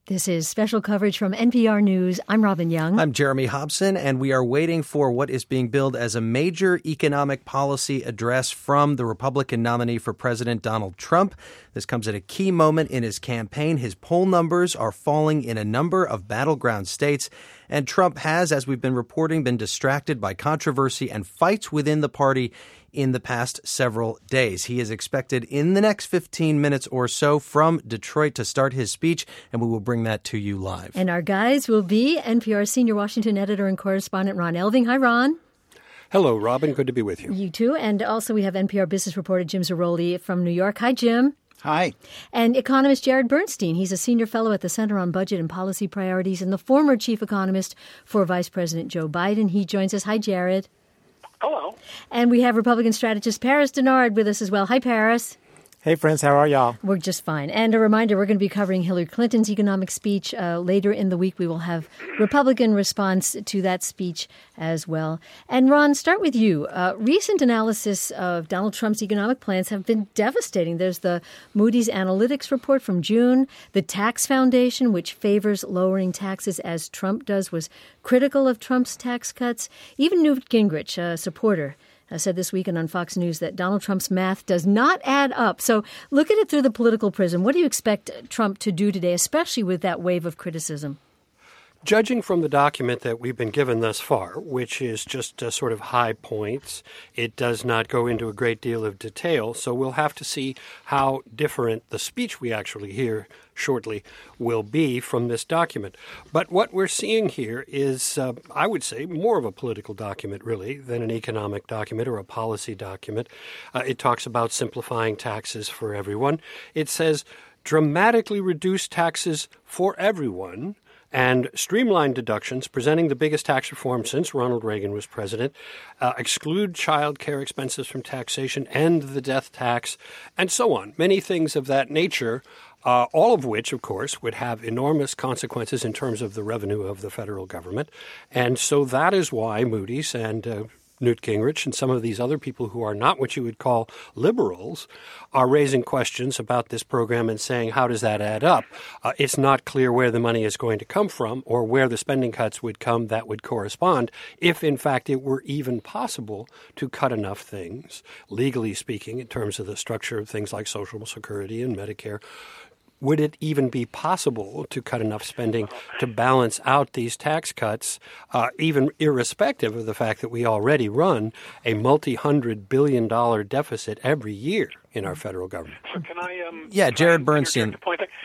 This is special coverage from NPR News. I'm Robin Young. I'm Jeremy Hobson, and we are waiting for what is being billed as a major economic policy address from the Republican nominee for President Donald Trump. This comes at a key moment in his campaign. His poll numbers are falling in a number of battleground states, and Trump has, as we've been reporting, been distracted by controversy and fights within the party in the past several days. He is expected in the next 15 minutes or so from Detroit to start his speech, and we will bring that to you live. And our guys will be NPR senior Washington editor and correspondent Ron Elving. Hi, Ron. Hello, Robin. Good to be with you. You too. And also we have NPR business reporter Jim Zarroli from New York. Hi, Jim. Hi. And economist Jared Bernstein. He's a senior fellow at the Center on Budget and Policy Priorities and the former chief economist for Vice President Joe Biden. He joins us. Hi, Jared. Hello. And we have Republican strategist Paris Dennard with us as well. Hi, Paris. Hey, friends. How are y'all? We're just fine. And a reminder, we're going to be covering Hillary Clinton's economic speech later in the week. We will have Republican response to that speech as well. And Ron, start with you. Recent analysis of Donald Trump's economic plans have been devastating. There's the Moody's Analytics report from June. The Tax Foundation, which favors lowering taxes as Trump does, was critical of Trump's tax cuts. Even Newt Gingrich, a supporter, said this weekend on Fox News that Donald Trump's math does not add up. So look at it through the political prism. What do you expect Trump to do today, especially with that wave of criticism? Judging from the document that we've been given thus far, which is just sort of high points, it does not go into a great deal of detail. So we'll have to see how different the speech we actually hear shortly will be from this document. But what we're seeing here is, I would say, more of a political document, really, than an economic document or a policy document. It talks about simplifying taxes for everyone. It says dramatically reduce taxes for everyone and streamline deductions, presenting the biggest tax reform since Ronald Reagan was president, exclude child care expenses from taxation, end the death tax, and so on. Many things of that nature, all of which, of course, would have enormous consequences in terms of the revenue of the federal government. And so that is why Moody's and Newt Gingrich and some of these other people who are not what you would call liberals are raising questions about this program and saying, how does that add up? It's not clear where the money is going to come from or where the spending cuts would come that would correspond if, in fact, it were even possible to cut enough things, legally speaking, in terms of the structure of things like Social Security and Medicare. Would it even be possible to cut enough spending to balance out these tax cuts, even irrespective of the fact that we already run a multi-$100 billion deficit every year in our federal government? So can I? Jared Bernstein.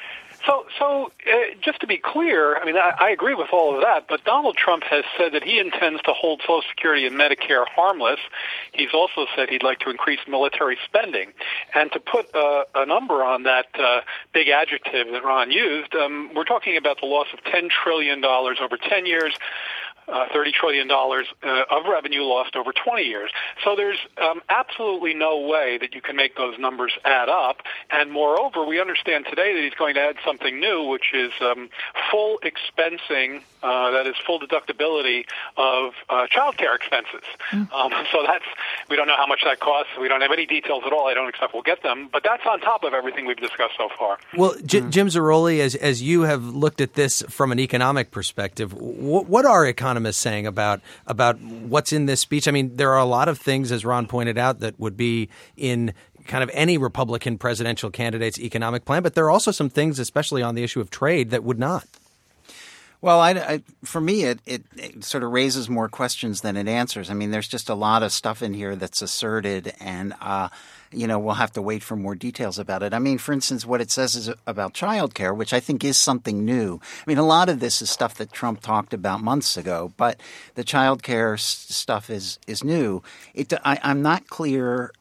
So just to be clear, I mean, I agree with all of that, but Donald Trump has said that he intends to hold Social Security and Medicare harmless. He's also said he'd like to increase military spending. And to put a number on that big adjective that Ron used, we're talking about the loss of $10 trillion over 10 years. $30 trillion of revenue lost over 20 years. So there's absolutely no way that you can make those numbers add up. And moreover, we understand today that he's going to add something new, which is full expensing, that is full deductibility of child care expenses. So we don't know how much that costs. We don't have any details at all. I don't expect we'll get them. But that's on top of everything we've discussed so far. Well, Jim Zarroli, as you have looked at this from an economic perspective, what are economists saying about what's in this speech? I mean, there are a lot of things, as Ron pointed out, that would be in kind of any Republican presidential candidate's economic plan, but there are also some things, especially on the issue of trade, that would not. Well, for me, it sort of raises more questions than it answers. I mean, there's just a lot of stuff in here that's asserted, and we'll have to wait for more details about it. I mean, for instance, what it says is about child care, which I think is something new. I mean, a lot of this is stuff that Trump talked about months ago, but the child care stuff is new. I'm not clear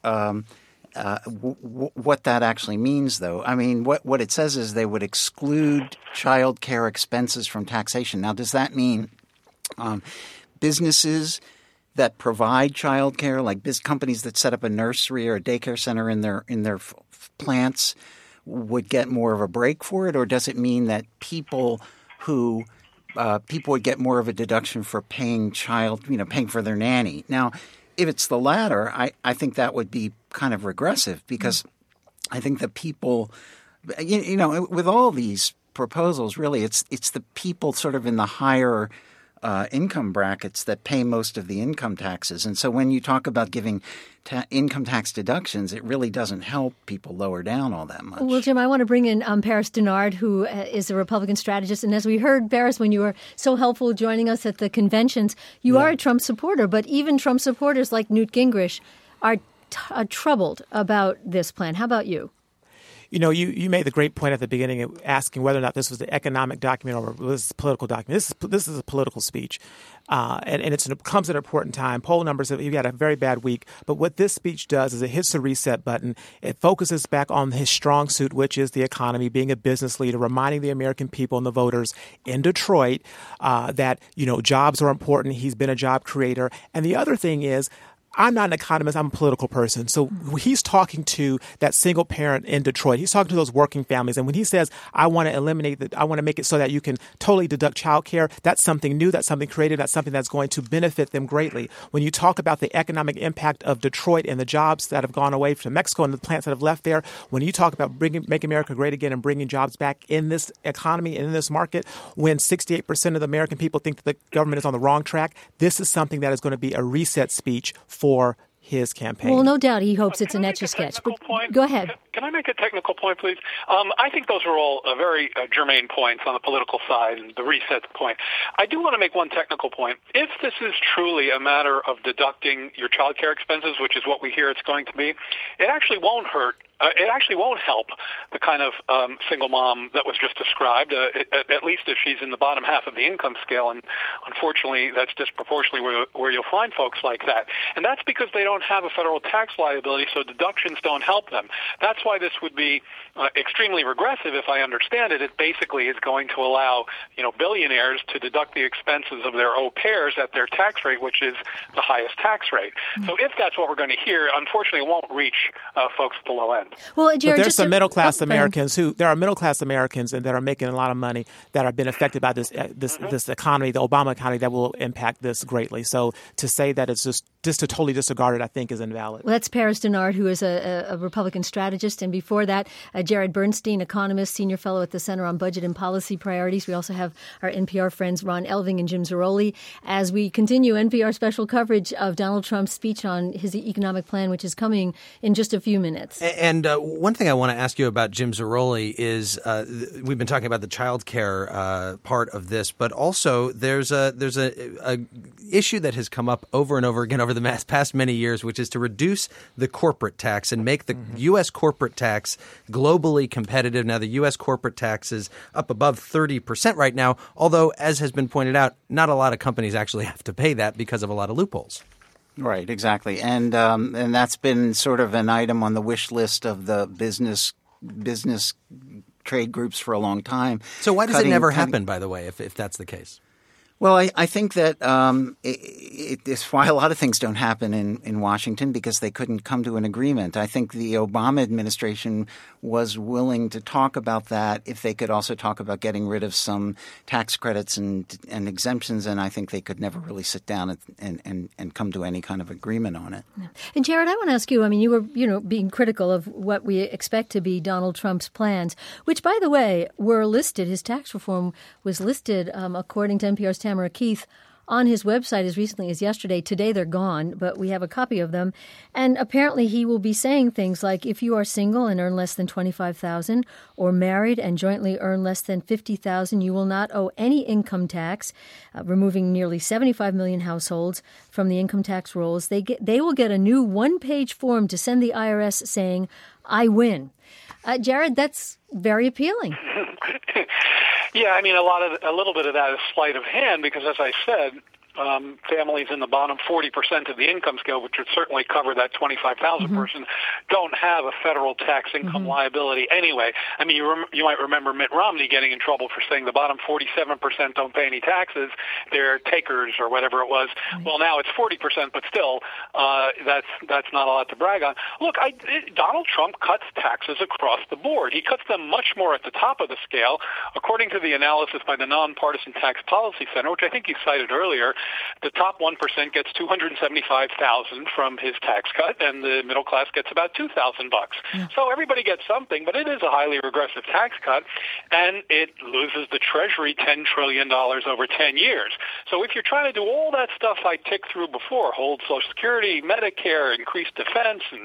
what that actually means, though. I mean, what it says is they would exclude child care expenses from taxation. Now, does that mean businesses that provide child care, like companies that set up a nursery or a daycare center in their plants, would get more of a break for it? Or does it mean that people would get more of a deduction for paying for their nanny? Now, if it's the latter, I think that would be kind of regressive, because I think that people, with all these proposals, really, it's the people sort of in the higher income brackets that pay most of the income taxes. And so when you talk about giving income tax deductions, it really doesn't help people lower down all that much. Well, Jim, I want to bring in Paris Dennard, who is a Republican strategist. And as we heard, Paris, when you were so helpful joining us at the conventions, you are a Trump supporter. But even Trump supporters like Newt Gingrich are troubled about this plan. How about you? You know, you made the great point at the beginning of asking whether or not this was an economic document or this is a political document. This is a political speech, and it comes at an important time. Poll numbers, you've had a very bad week, but what this speech does is it hits the reset button. It focuses back on his strong suit, which is the economy, being a business leader, reminding the American people and the voters in Detroit that, you know, jobs are important. He's been a job creator. And the other thing is, I'm not an economist. I'm a political person. So he's talking to that single parent in Detroit. He's talking to those working families. And when he says, I want to make it so that you can totally deduct child care, that's something new. That's something creative. That's something that's going to benefit them greatly. When you talk about the economic impact of Detroit and the jobs that have gone away from Mexico and the plants that have left there, when you talk about Make America Great Again and bringing jobs back in this economy, in this market, when 68% of the American people think that the government is on the wrong track, this is something that is going to be a reset speech for his campaign. Well, no doubt he hopes it's an Etch-a-Sketch. But go ahead. Can I make a technical point, please? I think those are all very germane points on the political side and the reset point. I do want to make one technical point. If this is truly a matter of deducting your child care expenses, which is what we hear it's going to be, it actually won't hurt. It actually won't help the kind of single mom that was just described, at least if she's in the bottom half of the income scale. And unfortunately, that's disproportionately where you'll find folks like that. And that's because they don't have a federal tax liability, so deductions don't help them. That's why this would be extremely regressive, if I understand it. It basically is going to allow, billionaires to deduct the expenses of their au pairs at their tax rate, which is the highest tax rate. So if that's what we're going to hear, unfortunately, it won't reach folks at the low end. Well, Jared, but there's some middle-class Americans there are middle-class Americans and that are making a lot of money that have been affected by this economy, the Obama economy, that will impact this greatly. So to say that it's just to totally disregard it, I think, is invalid. Well, that's Paris Dennard, who is a Republican strategist. And before that, Jared Bernstein, economist, senior fellow at the Center on Budget and Policy Priorities. We also have our NPR friends Ron Elving and Jim Zarroli as we continue NPR special coverage of Donald Trump's speech on his economic plan, which is coming in just a few minutes. And one thing I want to ask you about Jim Zarroli is we've been talking about the child care part of this, but also there's a issue that has come up over and over again over the past many years, which is to reduce the corporate tax and make the U.S. corporate tax globally competitive. Now, the U.S. corporate tax is up above 30% right now, although, as has been pointed out, not a lot of companies actually have to pay that because of a lot of loopholes. Right, exactly. And that's been sort of an item on the wish list of the business trade groups for a long time. So why does it never happen, by the way, if that's the case? Well, I think that it's why a lot of things don't happen in Washington, because they couldn't come to an agreement. I think the Obama administration was willing to talk about that if they could also talk about getting rid of some tax credits and exemptions, and I think they could never really sit down and come to any kind of agreement on it. And Jared, I want to ask you, I mean, you were being critical of what we expect to be Donald Trump's plans, which, by the way, were listed. His tax reform was listed, according to NPR's Tamara Keith, on his website as recently as yesterday. Today they're gone, but we have a copy of them. And apparently he will be saying things like, if you are single and earn less than $25,000 or married and jointly earn less than $50,000, you will not owe any income tax, removing nearly 75 million households from the income tax rolls. They will get a new one-page form to send the IRS saying, I win. Jared, that's very appealing. Yeah, I mean, a little bit of that is sleight of hand because, as I said, families in the bottom 40% of the income scale, which would certainly cover that 25,000 person, don't have a federal tax income liability anyway. I mean, you might remember Mitt Romney getting in trouble for saying the bottom 47% don't pay any taxes. They're takers or whatever it was. Well, now it's 40%, but still, that's not a lot to brag on. Look, Donald Trump cuts taxes across the board. He cuts them much more at the top of the scale. According to the analysis by the Nonpartisan Tax Policy Center, which I think you cited earlier, The top 1% gets $275,000 from his tax cut, and the middle class gets about $2,000. So everybody gets something, but it is a highly regressive tax cut, and it loses the Treasury $10 trillion over 10 years. So if you're trying to do all that stuff I ticked through before, hold Social Security, Medicare, increase defense, and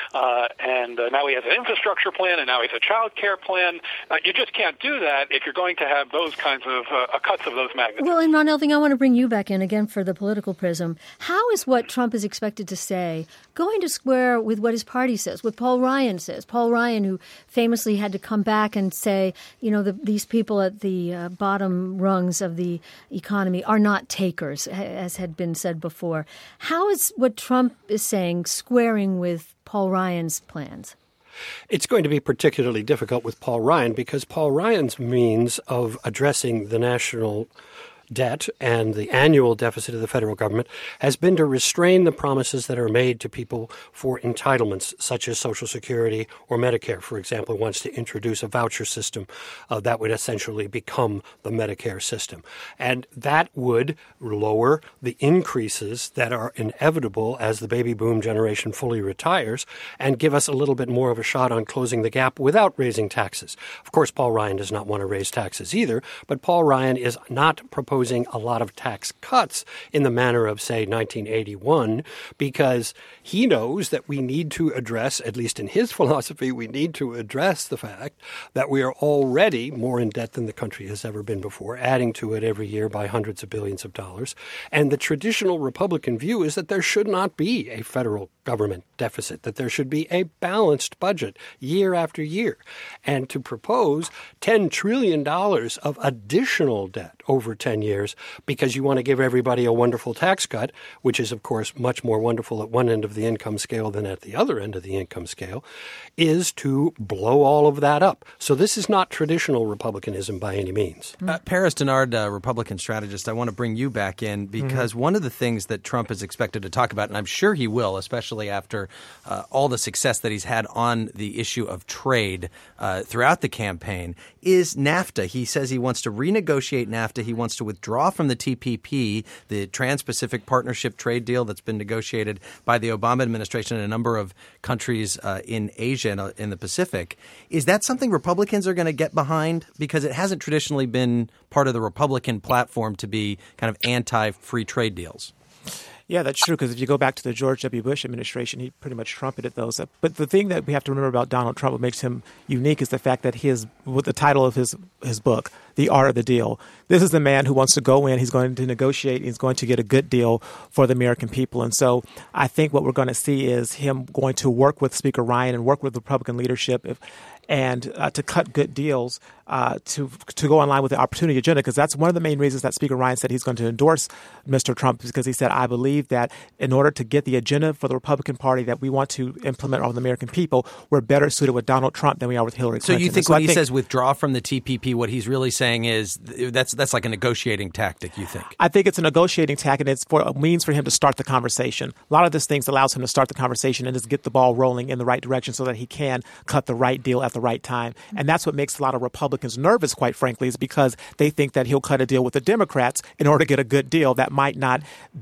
now he has an infrastructure plan, and now he has a child care plan, you just can't do that if you're going to have those kinds of cuts of those magnitudes. Well, and Ron Elving, I want to bring you back in again for the political prism. How is what Trump is expected to say going to square with what his party says, what Paul Ryan says? Paul Ryan, who famously had to come back and say, these people at the bottom rungs of the economy are not takers, as had been said before. How is what Trump is saying squaring with Paul Ryan's plans? It's going to be particularly difficult with Paul Ryan because Paul Ryan's means of addressing the national debt and the annual deficit of the federal government has been to restrain the promises that are made to people for entitlements such as Social Security or Medicare. For example, wants to introduce a voucher system that would essentially become the Medicare system. And that would lower the increases that are inevitable as the baby boom generation fully retires and give us a little bit more of a shot on closing the gap without raising taxes. Of course, Paul Ryan does not want to raise taxes either, but Paul Ryan is not proposing a lot of tax cuts in the manner of, say, 1981, because he knows that we need to address, at least in his philosophy, we need to address the fact that we are already more in debt than the country has ever been before, adding to it every year by hundreds of billions of dollars. And the traditional Republican view is that there should not be a federal government deficit, that there should be a balanced budget year after year. And to propose $10 trillion of additional debt over 10 years because you want to give everybody a wonderful tax cut, which is, of course, much more wonderful at one end of the income scale than at the other end of the income scale, is to blow all of that up. So this is not traditional Republicanism by any means. Paris Dennard, Republican strategist, I want to bring you back in because one of the things that Trump is expected to talk about, and I'm sure he will, especially after all the success that he's had on the issue of trade throughout the campaign, is NAFTA. He says he wants to renegotiate NAFTA. He wants to withdraw from the TPP, the Trans-Pacific Partnership trade deal that's been negotiated by the Obama administration and a number of countries in Asia and in the Pacific. Is that something Republicans are going to get behind? Because it hasn't traditionally been part of the Republican platform to be kind of anti-free trade deals. Yeah, that's true, because if you go back to the George W. Bush administration, he pretty much trumpeted those. But the thing that we have to remember about Donald Trump, what makes him unique, is the fact that with the title of his book, The Art of the Deal, this is the man who wants to go in, he's going to negotiate, he's going to get a good deal for the American people. And so I think what we're going to see is him going to work with Speaker Ryan and work with Republican leadership and to cut good deals to go in line with the opportunity agenda, because that's one of the main reasons that Speaker Ryan said he's going to endorse Mr. Trump, because he said, I believe that in order to get the agenda for the Republican Party that we want to implement on the American people, we're better suited with Donald Trump than we are with Hillary Clinton. So you think when he says withdraw from the TPP, what he's really saying is that's like a negotiating tactic, you think? I think it's a negotiating tactic, and it's for a means for him to start the conversation. A lot of these things allows him to start the conversation and just get the ball rolling in the right direction so that he can cut the right deal at the right time. And that's what makes a lot of Republicans nervous, quite frankly, is because they think that he'll cut a deal with the Democrats in order to get a good deal that might not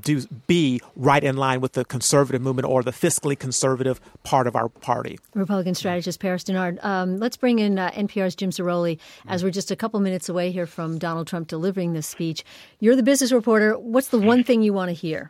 be right in line with the conservative movement or the fiscally conservative part of our party. Republican strategist Paris Dennard. Let's bring in NPR's Jim Zarroli, as we're just a couple minutes away here from Donald Trump delivering this speech. You're the business reporter. What's the one thing you want to hear?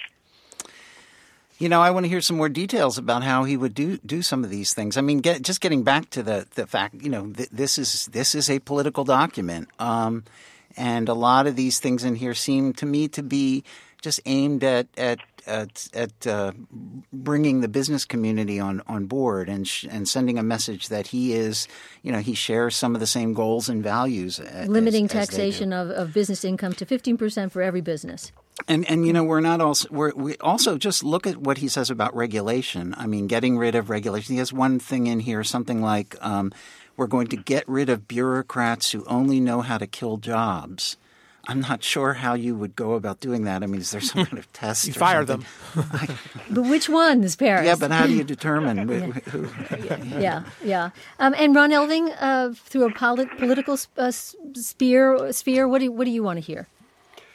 I want to hear some more details about how he would do some of these things. I mean, getting back to the fact, this is a political document, and a lot of these things in here seem to me to be just aimed at bringing the business community on board and sending a message that he is, he shares some of the same goals and values. Limiting taxation of business income to 15% for every business. And we also just look at what he says about regulation. I mean, getting rid of regulation. He has one thing in here, something like we're going to get rid of bureaucrats who only know how to kill jobs. I'm not sure how you would go about doing that. I mean, is there some kind of test? You fire them. But which ones, Paris? Yeah, but how do you determine who? Yeah. And Ron Elving, through a political sphere, what do you want to hear?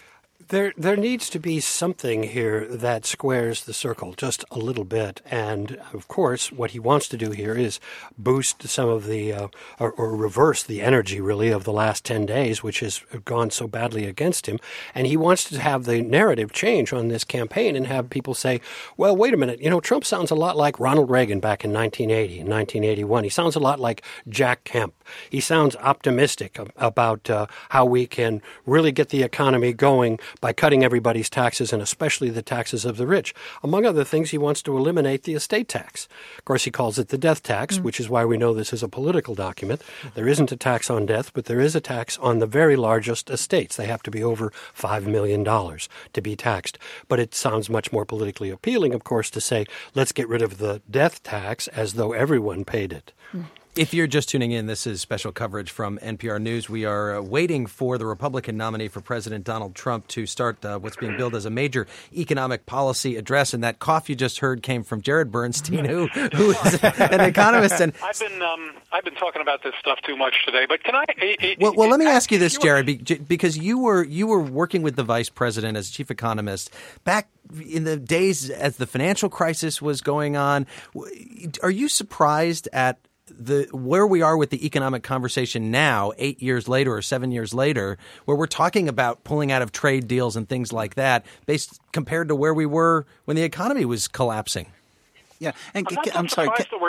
There needs to be something here that squares the circle just a little bit. And, of course, what he wants to do here is boost some of the, or reverse the energy, really, of the last 10 days, which has gone so badly against him. And he wants to have the narrative change on this campaign and have people say, well, wait a minute, Trump sounds a lot like Ronald Reagan back in 1980 and 1981. He sounds a lot like Jack Kemp. He sounds optimistic about how we can really get the economy going by cutting everybody's taxes, and especially the taxes of the rich. Among other things, he wants to eliminate the estate tax. Of course, he calls it the death tax, which is why we know this is a political document. There isn't a tax on death, but there is a tax on the very largest estates. They have to be over $5 million to be taxed. But it sounds much more politically appealing, of course, to say, let's get rid of the death tax as though everyone paid it. If you're just tuning in, this is special coverage from NPR News. We are waiting for the Republican nominee for President Donald Trump to start what's being billed as a major economic policy address. And that cough you just heard came from Jared Bernstein, who is an economist. And I've been talking about this stuff too much today. But can I? Well, let me ask you this, Jared, because you were working with the vice president as chief economist back in the days as the financial crisis was going on. Are you surprised at where we are with the economic conversation now, 8 years later or 7 years later, where we're talking about pulling out of trade deals and things like that, based compared to where we were when the economy was collapsing? Yeah, and I'm sorry.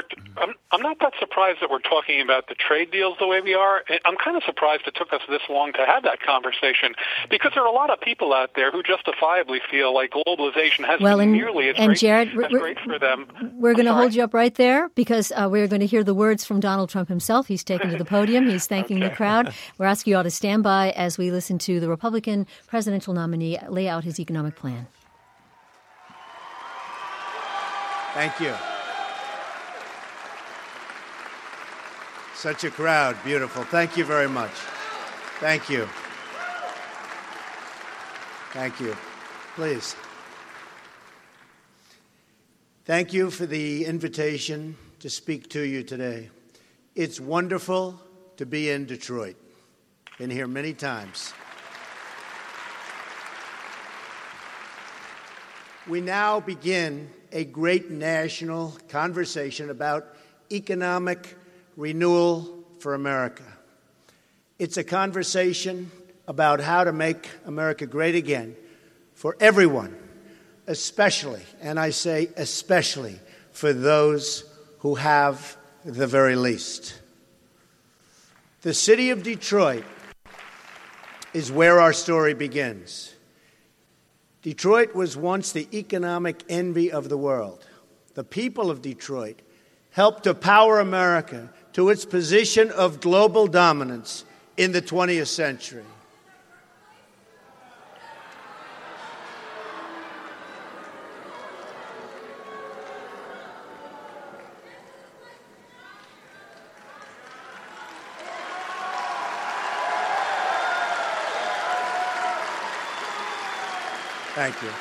I'm not that surprised that we're talking about the trade deals the way we are. I'm kind of surprised it took us this long to have that conversation, because there are a lot of people out there who justifiably feel like globalization hasn't been nearly as great for them. We're going to hold you up right there, because we're going to hear the words from Donald Trump himself. He's taken to the podium. He's thanking the crowd. We're asking you all to stand by as we listen to the Republican presidential nominee lay out his economic plan. Thank you. Such a crowd. Beautiful. Thank you very much. Thank you. Thank you. Please. Thank you for the invitation to speak to you today. It's wonderful to be in Detroit. Been here many times. We now begin a great national conversation about economic renewal for America. It's a conversation about how to make America great again for everyone, especially, and I say especially, for those who have the very least. The city of Detroit is where our story begins. Detroit was once the economic envy of the world. The people of Detroit helped to power America to its position of global dominance in the 20th century. Thank you.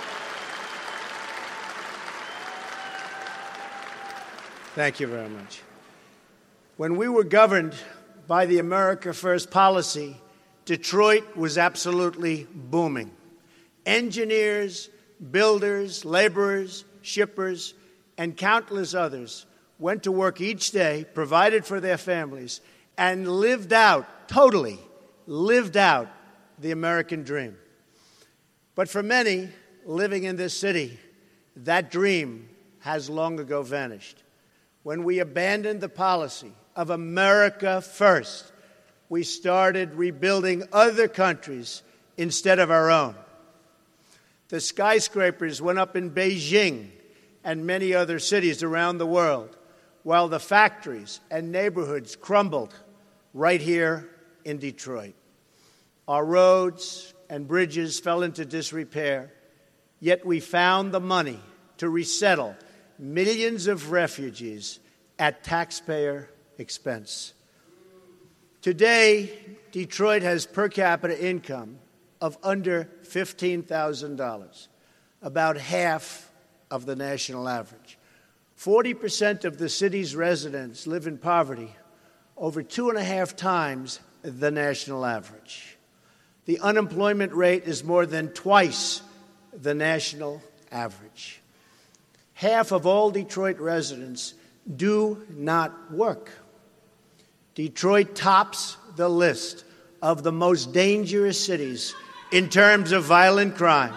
Thank you very much. When we were governed by the America First policy, Detroit was absolutely booming. Engineers, builders, laborers, shippers, and countless others went to work each day, provided for their families, and totally lived out the American dream. But for many living in this city, that dream has long ago vanished. When we abandoned the policy of America First, we started rebuilding other countries instead of our own. The skyscrapers went up in Beijing and many other cities around the world, while the factories and neighborhoods crumbled right here in Detroit. Our roads and bridges fell into disrepair, yet we found the money to resettle millions of refugees at taxpayer expense. Today, Detroit has per capita income of under $15,000, about half of the national average. 40% of the city's residents live in poverty, over 2.5 times the national average. The unemployment rate is more than twice the national average. Half of all Detroit residents do not work. Detroit tops the list of the most dangerous cities in terms of violent crime.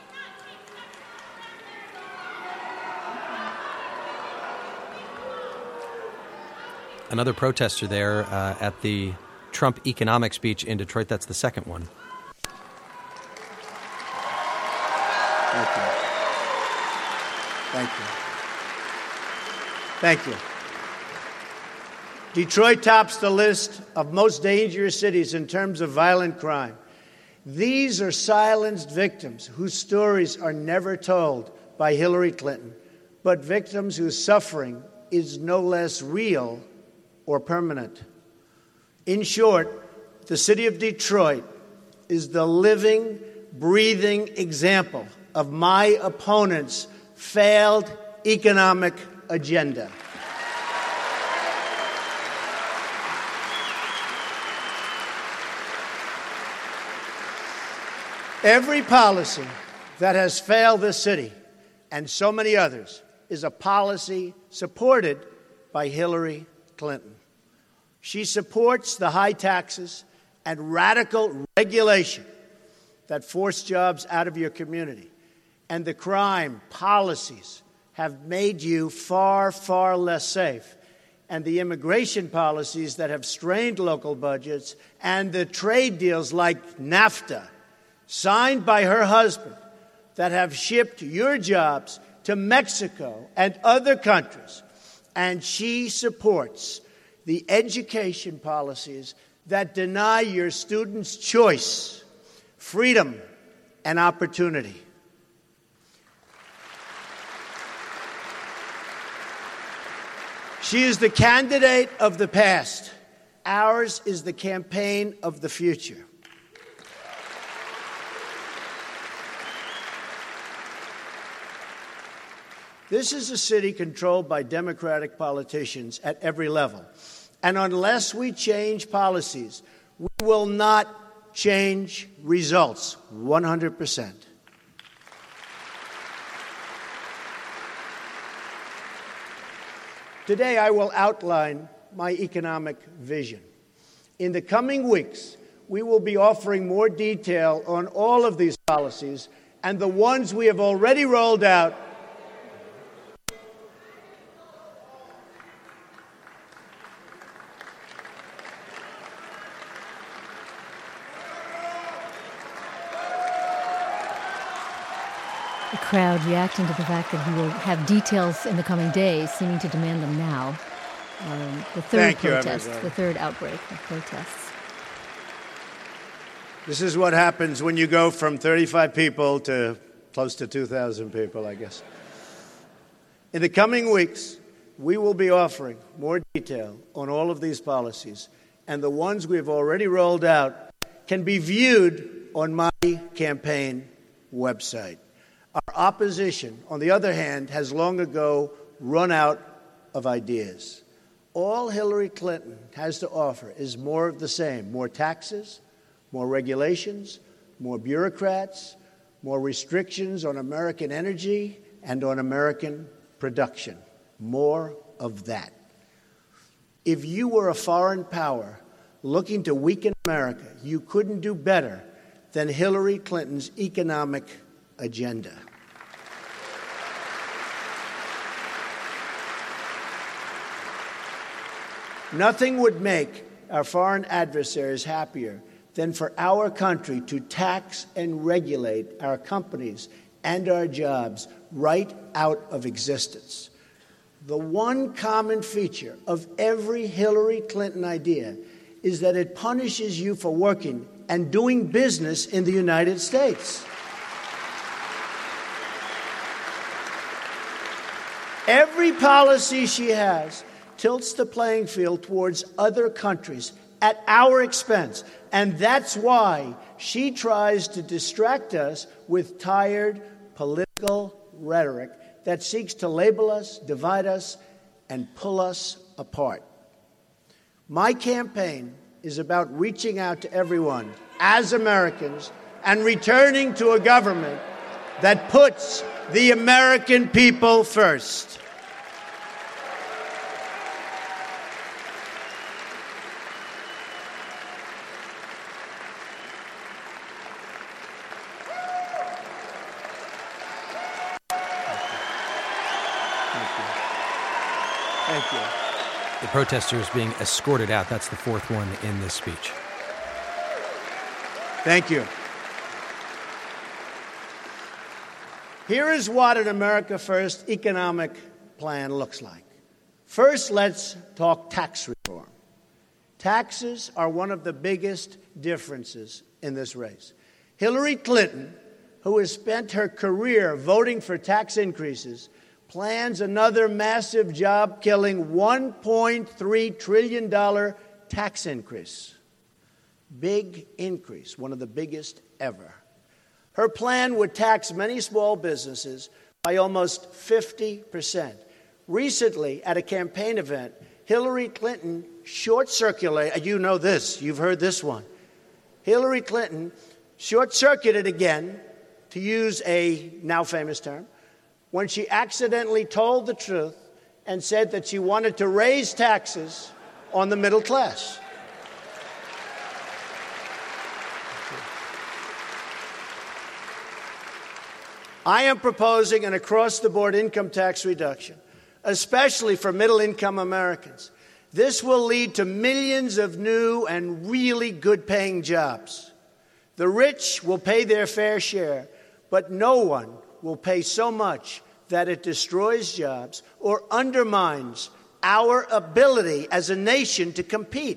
Another protester there at the Trump economic speech in Detroit. That's the second one. Thank you. Thank you. Thank you. Detroit tops the list of most dangerous cities in terms of violent crime. These are silenced victims whose stories are never told by Hillary Clinton, but victims whose suffering is no less real or permanent. In short, the city of Detroit is the living, breathing example of my opponent's failed economic agenda. Every policy that has failed this city and so many others is a policy supported by Hillary Clinton. She supports the high taxes and radical regulation that force jobs out of your community. And the crime policies have made you far, far less safe. And the immigration policies that have strained local budgets and the trade deals like NAFTA, signed by her husband, that have shipped your jobs to Mexico and other countries. And she supports the education policies that deny your students choice, freedom, and opportunity. She is the candidate of the past. Ours is the campaign of the future. This is a city controlled by Democratic politicians at every level. And unless we change policies, we will not change results 100%. Today, I will outline my economic vision. In the coming weeks, we will be offering more detail on all of these policies and the ones we have already rolled out. The crowd reacting to the fact that he will have details in the coming days, seeming to demand them now. The third protest, the third outbreak of protests. This is what happens when you go from 35 people to close to 2,000 people, I guess. In the coming weeks, we will be offering more detail on all of these policies, and the ones we've already rolled out can be viewed on my campaign website. Our opposition, on the other hand, has long ago run out of ideas. All Hillary Clinton has to offer is more of the same: more taxes, more regulations, more bureaucrats, more restrictions on American energy and on American production. More of that. If you were a foreign power looking to weaken America, you couldn't do better than Hillary Clinton's economic agenda. Nothing would make our foreign adversaries happier than for our country to tax and regulate our companies and our jobs right out of existence. The one common feature of every Hillary Clinton idea is that it punishes you for working and doing business in the United States. Every policy she has tilts the playing field towards other countries at our expense. And that's why she tries to distract us with tired political rhetoric that seeks to label us, divide us, and pull us apart. My campaign is about reaching out to everyone as Americans and returning to a government that puts the American people first. Thank you. The protesters being escorted out. That's the fourth one in this speech. Thank you. Here is what an America First economic plan looks like. First, let's talk tax reform. Taxes are one of the biggest differences in this race. Hillary Clinton, who has spent her career voting for tax increases, plans another massive job-killing $1.3 trillion tax increase. Big increase, one of the biggest ever. Her plan would tax many small businesses by almost 50%. Recently, at a campaign event, Hillary Clinton short-circuited, you know this, you've heard this one. Hillary Clinton short-circuited again, to use a now famous term, when she accidentally told the truth and said that she wanted to raise taxes on the middle class. I am proposing an across-the-board income tax reduction, especially for middle-income Americans. This will lead to millions of new and really good-paying jobs. The rich will pay their fair share, but no one will pay so much that it destroys jobs or undermines our ability as a nation to compete.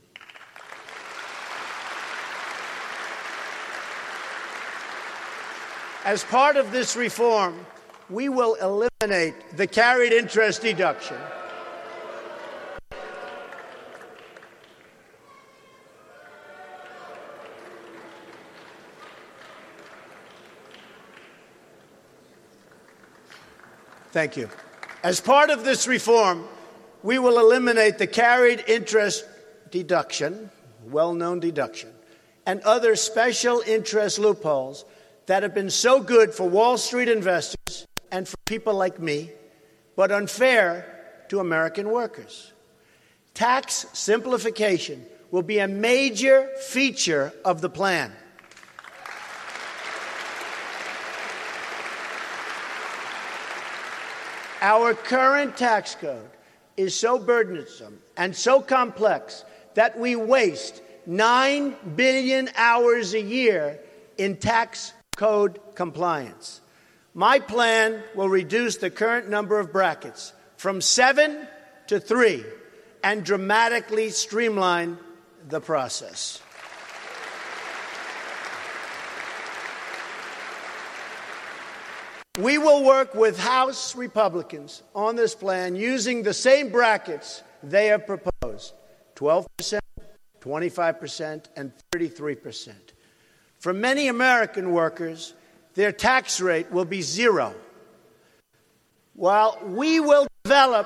As part of this reform, we will eliminate the carried interest deduction. Thank you. As part of this reform, we will eliminate the carried interest deduction, well-known deduction, and other special interest loopholes that have been so good for Wall Street investors and for people like me, but unfair to American workers. Tax simplification will be a major feature of the plan. Our current tax code is so burdensome and so complex that we waste 9 billion hours a year in tax code compliance. My plan will reduce the current number of brackets from 7 to 3 and dramatically streamline the process. We will work with House Republicans on this plan using the same brackets they have proposed, 12%, 25%, and 33%. For many American workers, their tax rate will be 0. While we will develop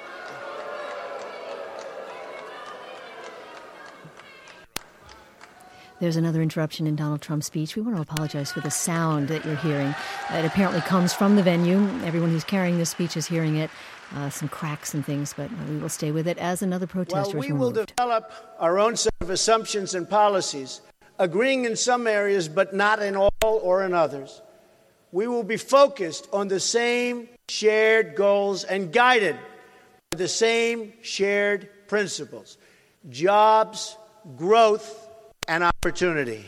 There's another interruption in Donald Trump's speech. We want to apologize for the sound that you're hearing. It apparently comes from the venue. Everyone who's carrying this speech is hearing it. Some cracks and things, but we will stay with it as another protester is removed. Well, we will develop our own set of assumptions and policies, agreeing in some areas but not in all or in others. We will be focused on the same shared goals and guided by the same shared principles: jobs, growth, and opportunity.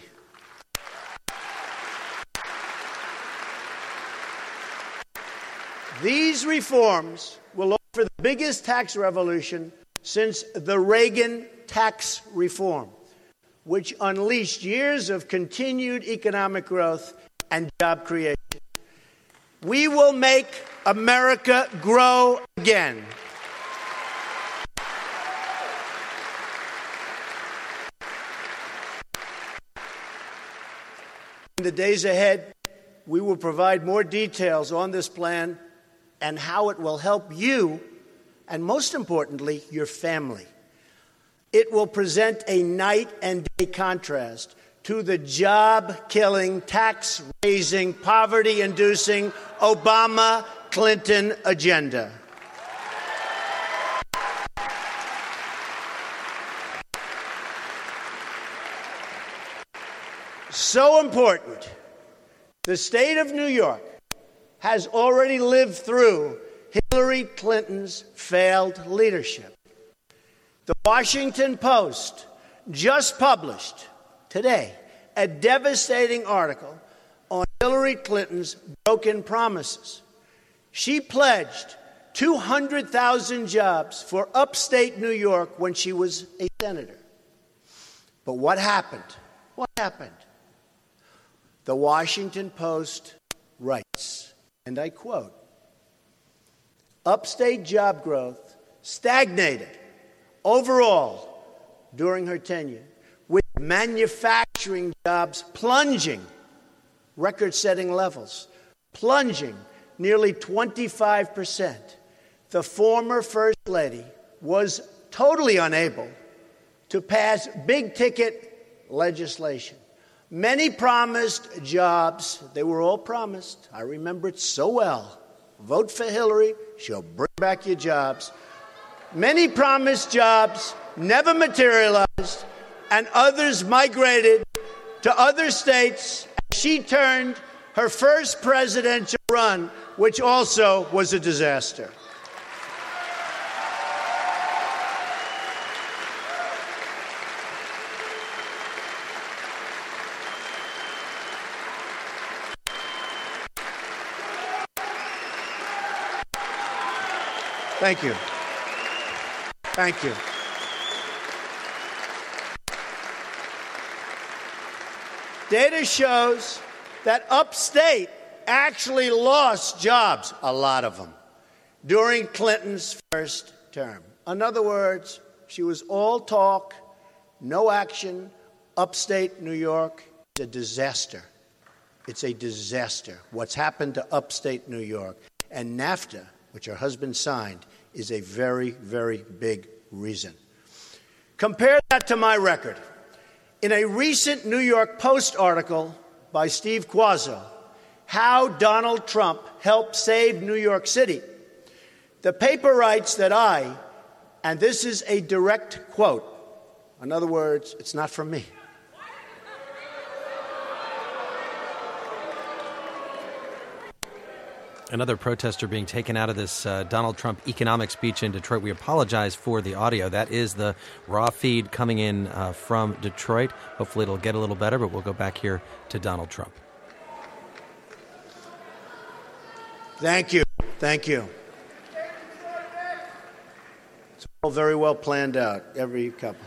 These reforms will offer the biggest tax revolution since the Reagan tax reform, which unleashed years of continued economic growth and job creation. We will make America grow again. In the days ahead, we will provide more details on this plan and how it will help you, and most importantly, your family. It will present a night and day contrast to the job-killing, tax-raising, poverty-inducing Obama-Clinton agenda. So important, the state of New York has already lived through Hillary Clinton's failed leadership. The Washington Post just published today a devastating article on Hillary Clinton's broken promises. She pledged 200,000 jobs for upstate New York when she was a senator. But what happened? What happened? The Washington Post writes, and I quote, "Upstate job growth stagnated overall during her tenure, with manufacturing jobs plunging, record-setting levels, plunging nearly 25%. The former First Lady was totally unable to pass big-ticket legislation. Many promised jobs. They were all promised. I remember it so well. Vote for Hillary. She'll bring back your jobs. Many promised jobs never materialized, and others migrated to other states. She turned her first presidential run, which also was a disaster. Thank you. Thank you. Data shows that upstate actually lost jobs, a lot of them, during Clinton's first term. In other words, she was all talk, no action. Upstate New York is a disaster. It's a disaster. What's happened to upstate New York. And NAFTA, which her husband signed, is a very, very big reason. Compare that to my record. In a recent New York Post article by Steve Quazzo, How Donald Trump Helped Save New York City, the paper writes that I, and this is a direct quote, in other words, it's not from me, another protester being taken out of this Donald Trump economic speech in Detroit. We apologize for the audio. That is the raw feed coming in from Detroit. Hopefully it'll get a little better, but we'll go back here to Donald Trump. Thank you. Thank you. It's all very well planned out, every couple.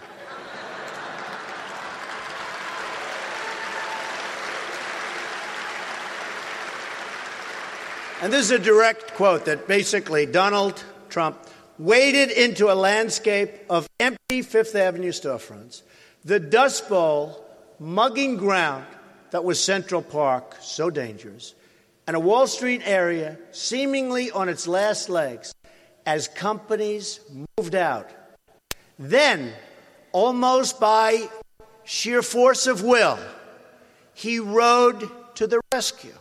And this is a direct quote that basically Donald Trump waded into a landscape of empty Fifth Avenue storefronts, the Dust Bowl, mugging ground that was Central Park, so dangerous, and a Wall Street area seemingly on its last legs as companies moved out. Then, almost by sheer force of will, he rode to the rescue.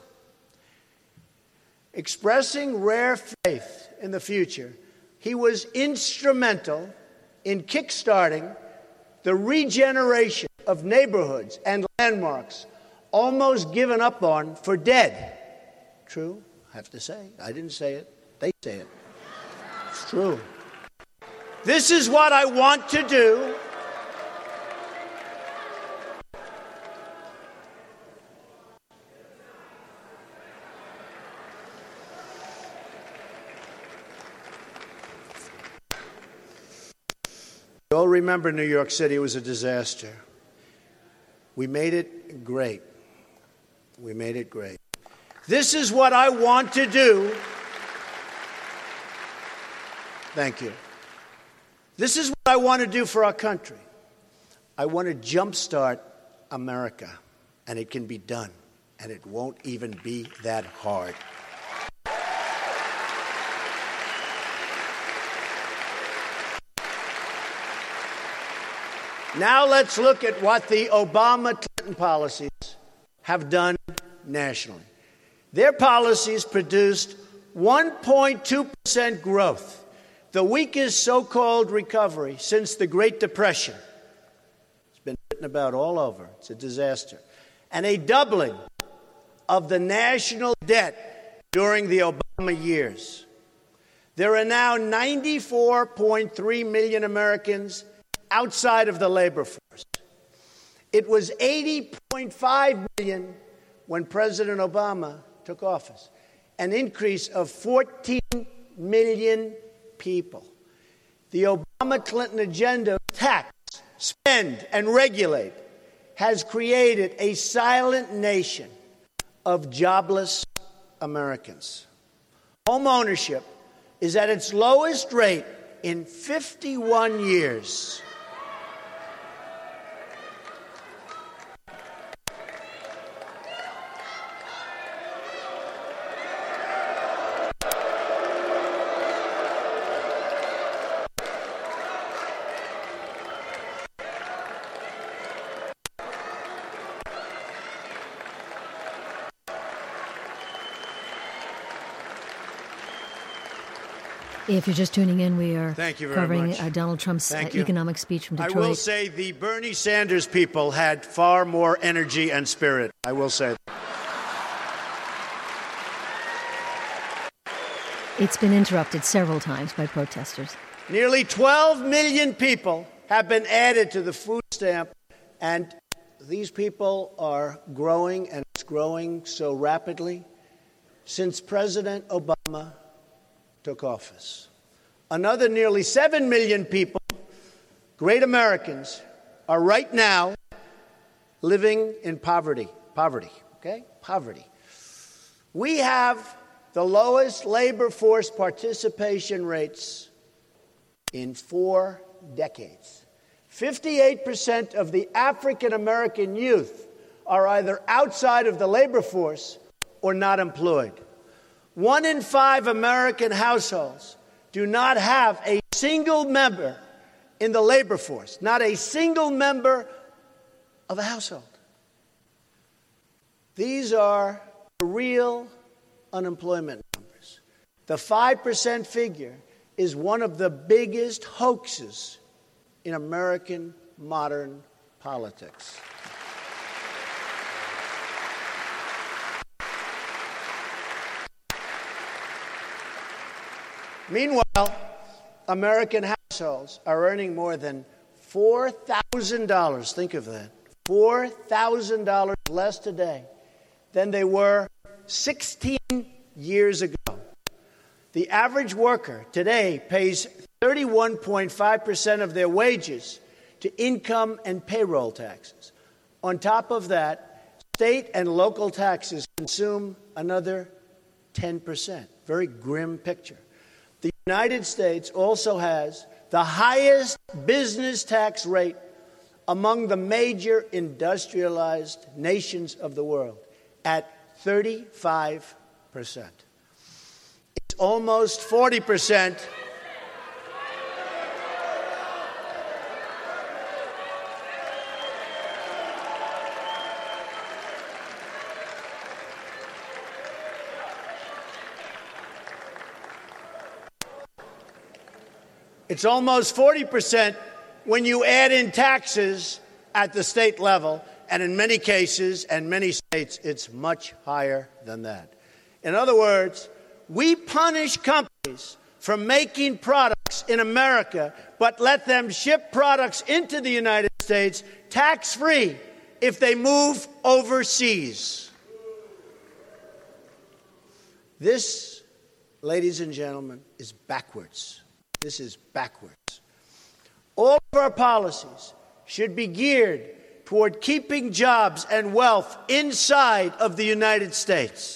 Expressing rare faith in the future, he was instrumental in kickstarting the regeneration of neighborhoods and landmarks almost given up on for dead. True, I have to say. I didn't say it. They say it. It's true. This is what I want to do. You all remember New York City was a disaster. We made it great. We made it great. This is what I want to do. Thank you. This is what I want to do for our country. I want to jumpstart America, and it can be done, and it won't even be that hard. Now let's look at what the Obama-Clinton Clinton policies have done nationally. Their policies produced 1.2% growth, the weakest so-called recovery since the Great Depression. It's been written about all over. It's a disaster. And a doubling of the national debt during the Obama years. There are now 94.3 million Americans outside of the labor force. It was 80.5 million when President Obama took office, an increase of 14 million people. The Obama-Clinton agenda of tax, spend, and regulate has created a silent nation of jobless Americans. Home ownership is at its lowest rate in 51 years. If you're just tuning in, we are covering much. Donald Trump's economic speech from Detroit. I will say the Bernie Sanders people had far more energy and spirit. I will say that. It's been interrupted several times by protesters. Nearly 12 million people have been added to the food stamp, and these people are growing, and it's growing so rapidly since President Obama took office. Another nearly 7 million people, great Americans, are right now living in poverty. Poverty. We have the lowest labor force participation rates in 4 decades. 58% of the African American youth are either outside of the labor force or not employed. 1 in 5 American households do not have a single member in the labor force, not a single member of a household. These are real unemployment numbers. The 5% figure is one of the biggest hoaxes in American modern politics. Meanwhile, American households are earning more than $4,000. Think of that. $4,000 less today than they were 16 years ago. The average worker today pays 31.5% of their wages to income and payroll taxes. On top of that, state and local taxes consume another 10%. Very grim picture. The United States also has the highest business tax rate among the major industrialized nations of the world at 35%. It's almost 40%. It's almost 40% when you add in taxes at the state level, and in many cases and many states, it's much higher than that. In other words, we punish companies for making products in America, but let them ship products into the United States tax-free if they move overseas. This, ladies and gentlemen, is backwards. This is backwards. All of our policies should be geared toward keeping jobs and wealth inside of the United States.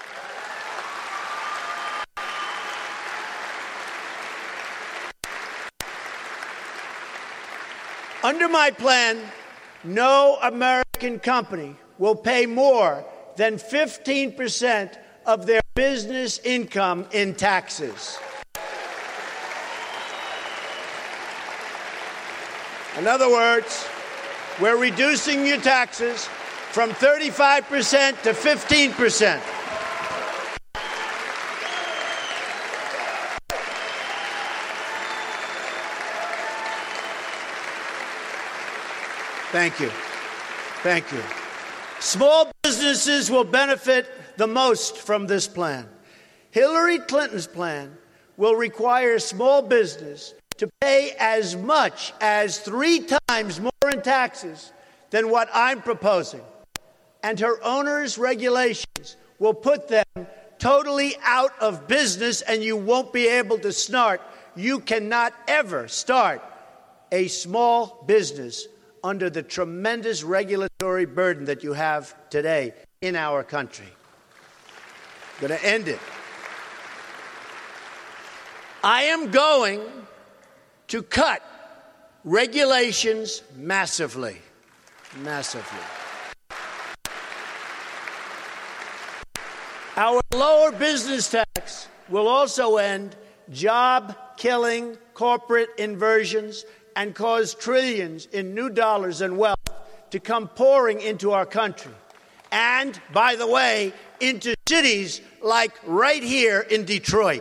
Under my plan, no American company will pay more than 15% of their business income in taxes. In other words, we're reducing your taxes from 35% to 15%. Thank you. Thank you. Small businesses will benefit the most from this plan. Hillary Clinton's plan will require small business to pay as much as 3 times more in taxes than what I'm proposing. And her onerous regulations will put them totally out of business, and you won't be able to start. You cannot ever start a small business under the tremendous regulatory burden that you have today in our country. I'm going to end it. I am going to cut regulations massively. Massively. Our lower business tax will also end job-killing corporate inversions and cause trillions in new dollars and wealth to come pouring into our country. And, by the way, into cities like right here in Detroit.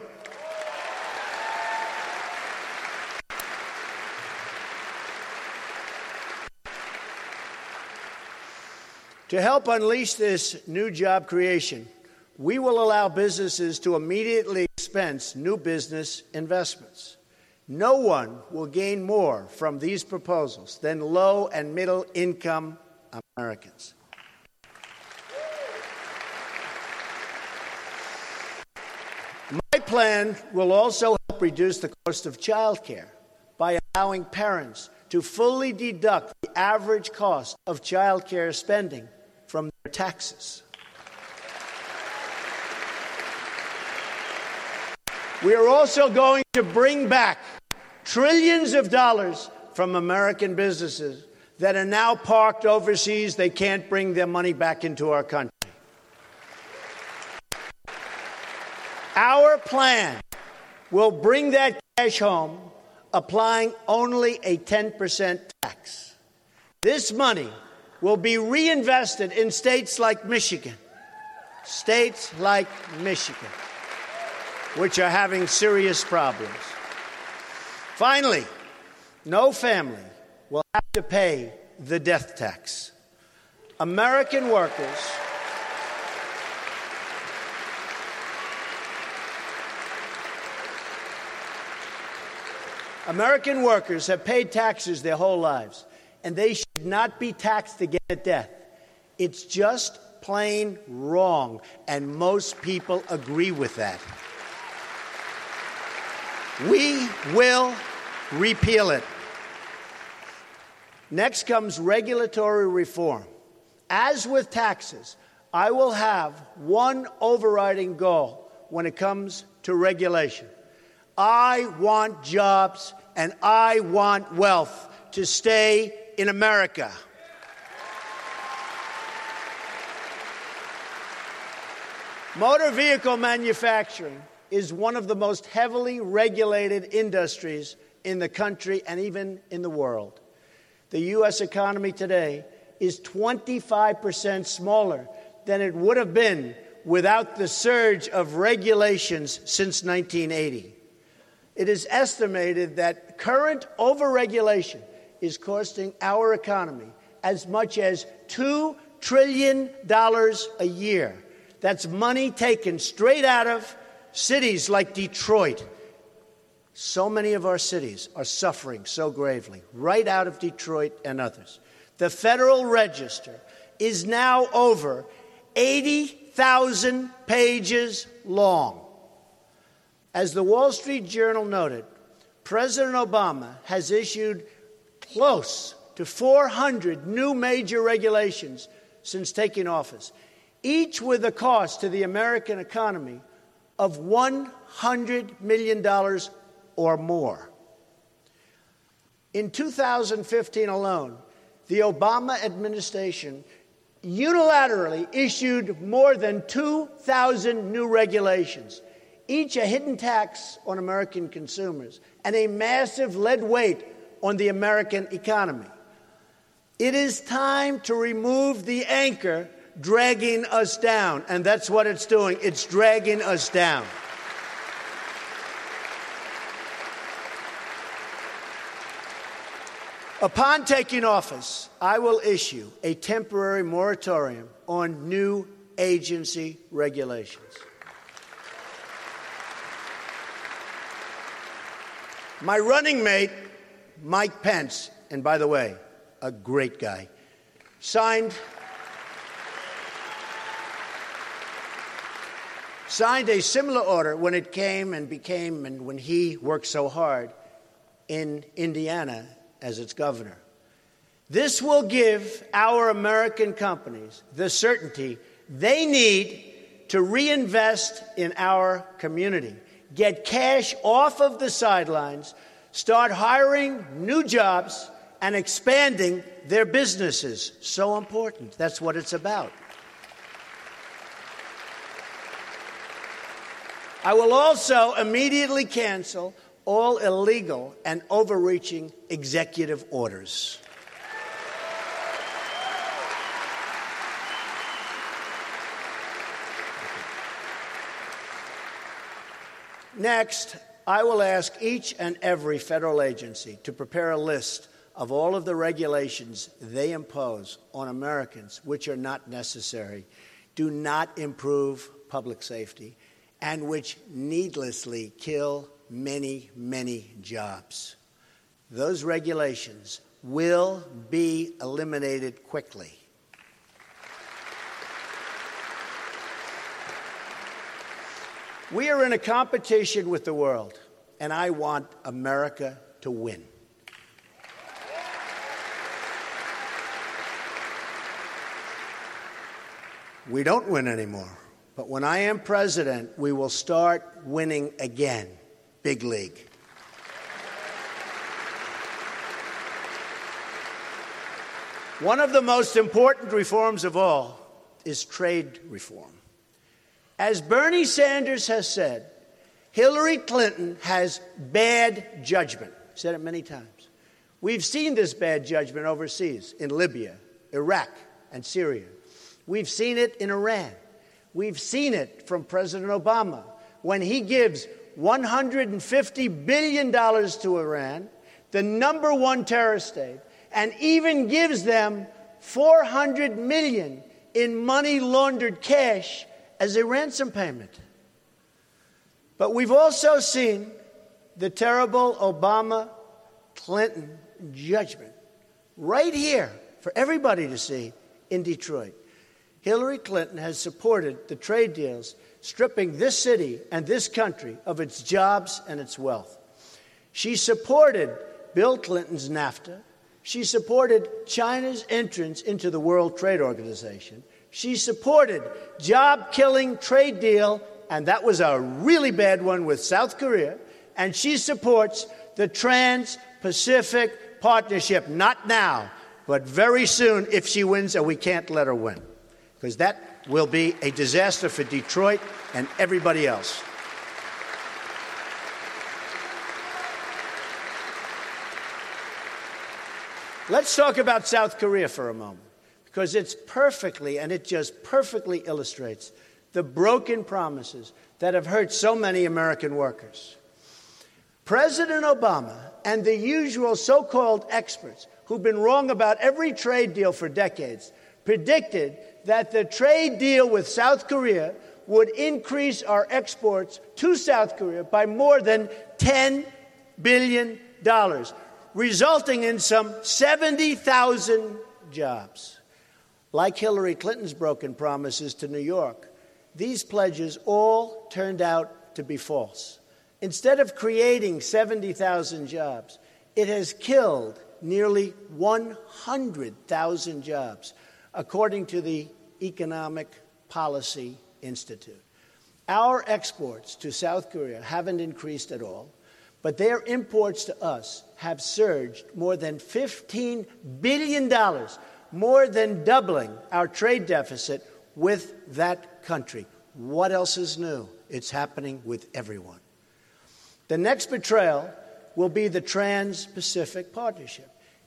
To help unleash this new job creation, we will allow businesses to immediately expense new business investments. No one will gain more from these proposals than low and middle income Americans. My plan will also help reduce the cost of child care by allowing parents to fully deduct the average cost of child care spending from their taxes. We are also going to bring back trillions of dollars from American businesses that are now parked overseas. They can't bring their money back into our country. Our plan will bring that cash home, applying only a 10% tax. This money will be reinvested in states like Michigan, which are having serious problems. Finally, no family will have to pay the death tax. American workers have paid taxes their whole lives, and they should not be taxed again at death. It's just plain wrong, and most people agree with that. We will repeal it. Next comes regulatory reform. As with taxes, I will have one overriding goal when it comes to regulation. I want jobs and I want wealth to stay in America. Motor vehicle manufacturing is one of the most heavily regulated industries in the country and even in the world. The U.S. economy today is 25% smaller than it would have been without the surge of regulations since 1980. It is estimated that current overregulation is costing our economy as much as $2 trillion a year. That's money taken straight out of cities like Detroit. So many of our cities are suffering so gravely, right out of Detroit and others. The Federal Register is now over 80,000 pages long. As the Wall Street Journal noted, President Obama has issued close to 400 new major regulations since taking office, each with a cost to the American economy of $100 million or more. In 2015 alone, the Obama administration unilaterally issued more than 2,000 new regulations, each a hidden tax on American consumers and a massive lead weight on the American economy. It is time to remove the anchor dragging us down, and that's what it's doing. It's dragging us down. Upon taking office, I will issue a temporary moratorium on new agency regulations. My running mate, Mike Pence, and by the way, a great guy, signed a similar order when it came and became, and when he worked so hard in Indiana as its governor. This will give our American companies the certainty they need to reinvest in our community, get cash off of the sidelines, start hiring new jobs, and expanding their businesses. So important. That's what it's about. I will also immediately cancel all illegal and overreaching executive orders. Next, I will ask each and every federal agency to prepare a list of all of the regulations they impose on Americans which are not necessary, do not improve public safety, and which needlessly kill many, many jobs. Those regulations will be eliminated quickly. We are in a competition with the world, and I want America to win. We don't win anymore, but when I am president, we will start winning again. Big league. One of the most important reforms of all is trade reform. As Bernie Sanders has said, Hillary Clinton has bad judgment. I've said it many times. We've seen this bad judgment overseas in Libya, Iraq, and Syria. We've seen it in Iran. We've seen it from President Obama when he gives $150 billion to Iran, the number one terrorist state, and even gives them $400 million in money laundered cash as a ransom payment. But we've also seen the terrible Obama-Clinton judgment right here for everybody to see in Detroit. Hillary Clinton has supported the trade deals stripping this city and this country of its jobs and its wealth. She supported Bill Clinton's NAFTA. She supported China's entrance into the World Trade Organization. She supported job-killing trade deal, and that was a really bad one with South Korea. And she supports the Trans-Pacific Partnership, not now, but very soon if she wins, and we can't let her win, because that will be a disaster for Detroit and everybody else. Let's talk about South Korea for a moment, because it just perfectly illustrates the broken promises that have hurt so many American workers. President Obama and the usual so-called experts who've been wrong about every trade deal for decades predicted that the trade deal with South Korea would increase our exports to South Korea by more than $10 billion, resulting in some 70,000 jobs. Like Hillary Clinton's broken promises to New York, these pledges all turned out to be false. Instead of creating 70,000 jobs, it has killed nearly 100,000 jobs, according to the Economic Policy Institute. Our exports to South Korea haven't increased at all, but their imports to us have surged more than $15 billion, more than doubling our trade deficit with that country. What else is new? It's happening with everyone. The next betrayal will be the Trans-Pacific Partnership.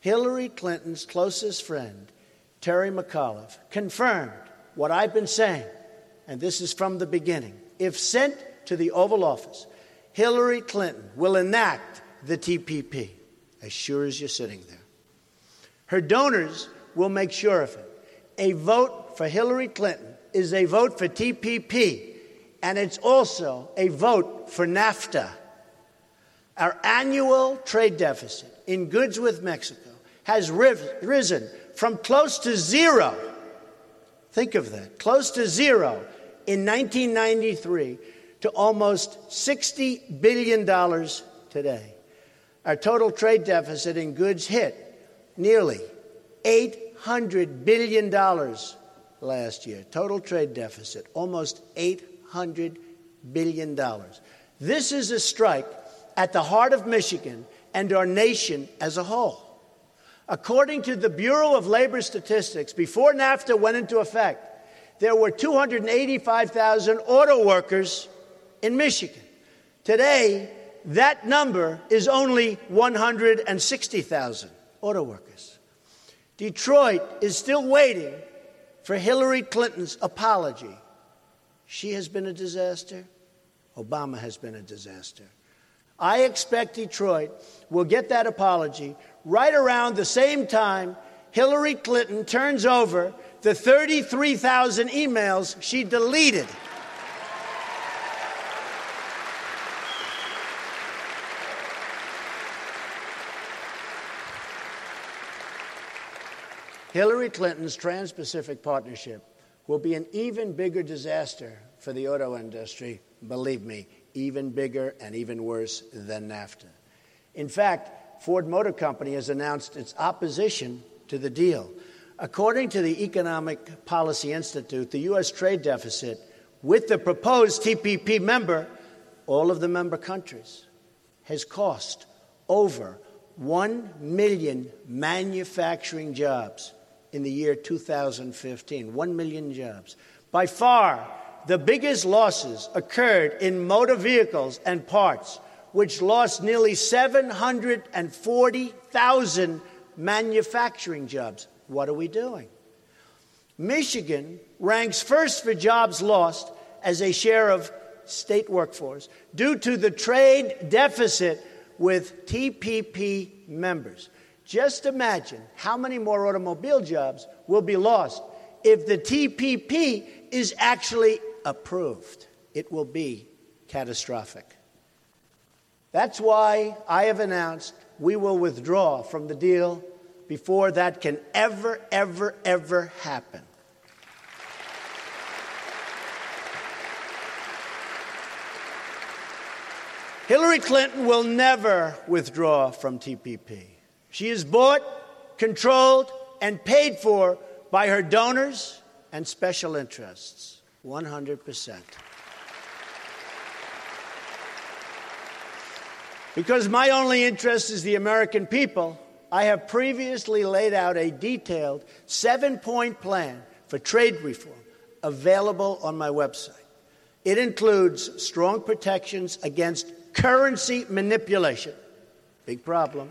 Hillary Clinton's closest friend, Terry McAuliffe, confirmed what I've been saying, and this is from the beginning. If sent to the Oval Office, Hillary Clinton will enact the TPP, as sure as you're sitting there. Her donors will make sure of it. A vote for Hillary Clinton is a vote for TPP, and it's also a vote for NAFTA. Our annual trade deficit in goods with Mexico has risen from close to zero. Think of that, close to zero in 1993 to almost $60 billion today. Our total trade deficit in goods hit nearly $800 billion last year. Total trade deficit, almost $800 billion. This is a strike at the heart of Michigan and our nation as a whole. According to the Bureau of Labor Statistics, before NAFTA went into effect, there were 285,000 auto workers in Michigan. Today, that number is only 160,000 auto workers. Detroit is still waiting for Hillary Clinton's apology. She has been a disaster. Obama has been a disaster. I expect Detroit will get that apology right around the same time Hillary Clinton turns over the 33,000 emails she deleted. Hillary Clinton's Trans-Pacific Partnership will be an even bigger disaster for the auto industry, believe me, even bigger and even worse than NAFTA. In fact, Ford Motor Company has announced its opposition to the deal. According to the Economic Policy Institute, the U.S. trade deficit with the proposed TPP member, all of the member countries, has cost over 1 million manufacturing jobs in the year 2015, 1 million jobs. By far, the biggest losses occurred in motor vehicles and parts, which lost nearly 740,000 manufacturing jobs. What are we doing? Michigan ranks first for jobs lost as a share of state workforce due to the trade deficit with TPP members. Just imagine how many more automobile jobs will be lost if the TPP is actually approved. It will be catastrophic. That's why I have announced we will withdraw from the deal before that can ever happen. Hillary Clinton will never withdraw from TPP. She is bought, controlled, and paid for by her donors and special interests, 100%. Because my only interest is the American people, I have previously laid out a detailed 7-point plan for trade reform available on my website. It includes strong protections against currency manipulation, big problem,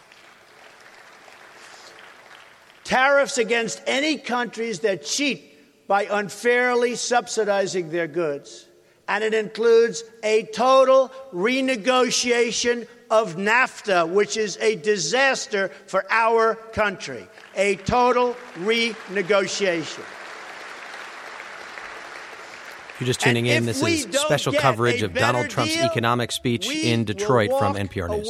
tariffs against any countries that cheat by unfairly subsidizing their goods, and it includes a total renegotiation of NAFTA, which is a disaster for our country. A total renegotiation. If you're just tuning in, this is special coverage of Donald Trump's economic speech in Detroit from NPR News.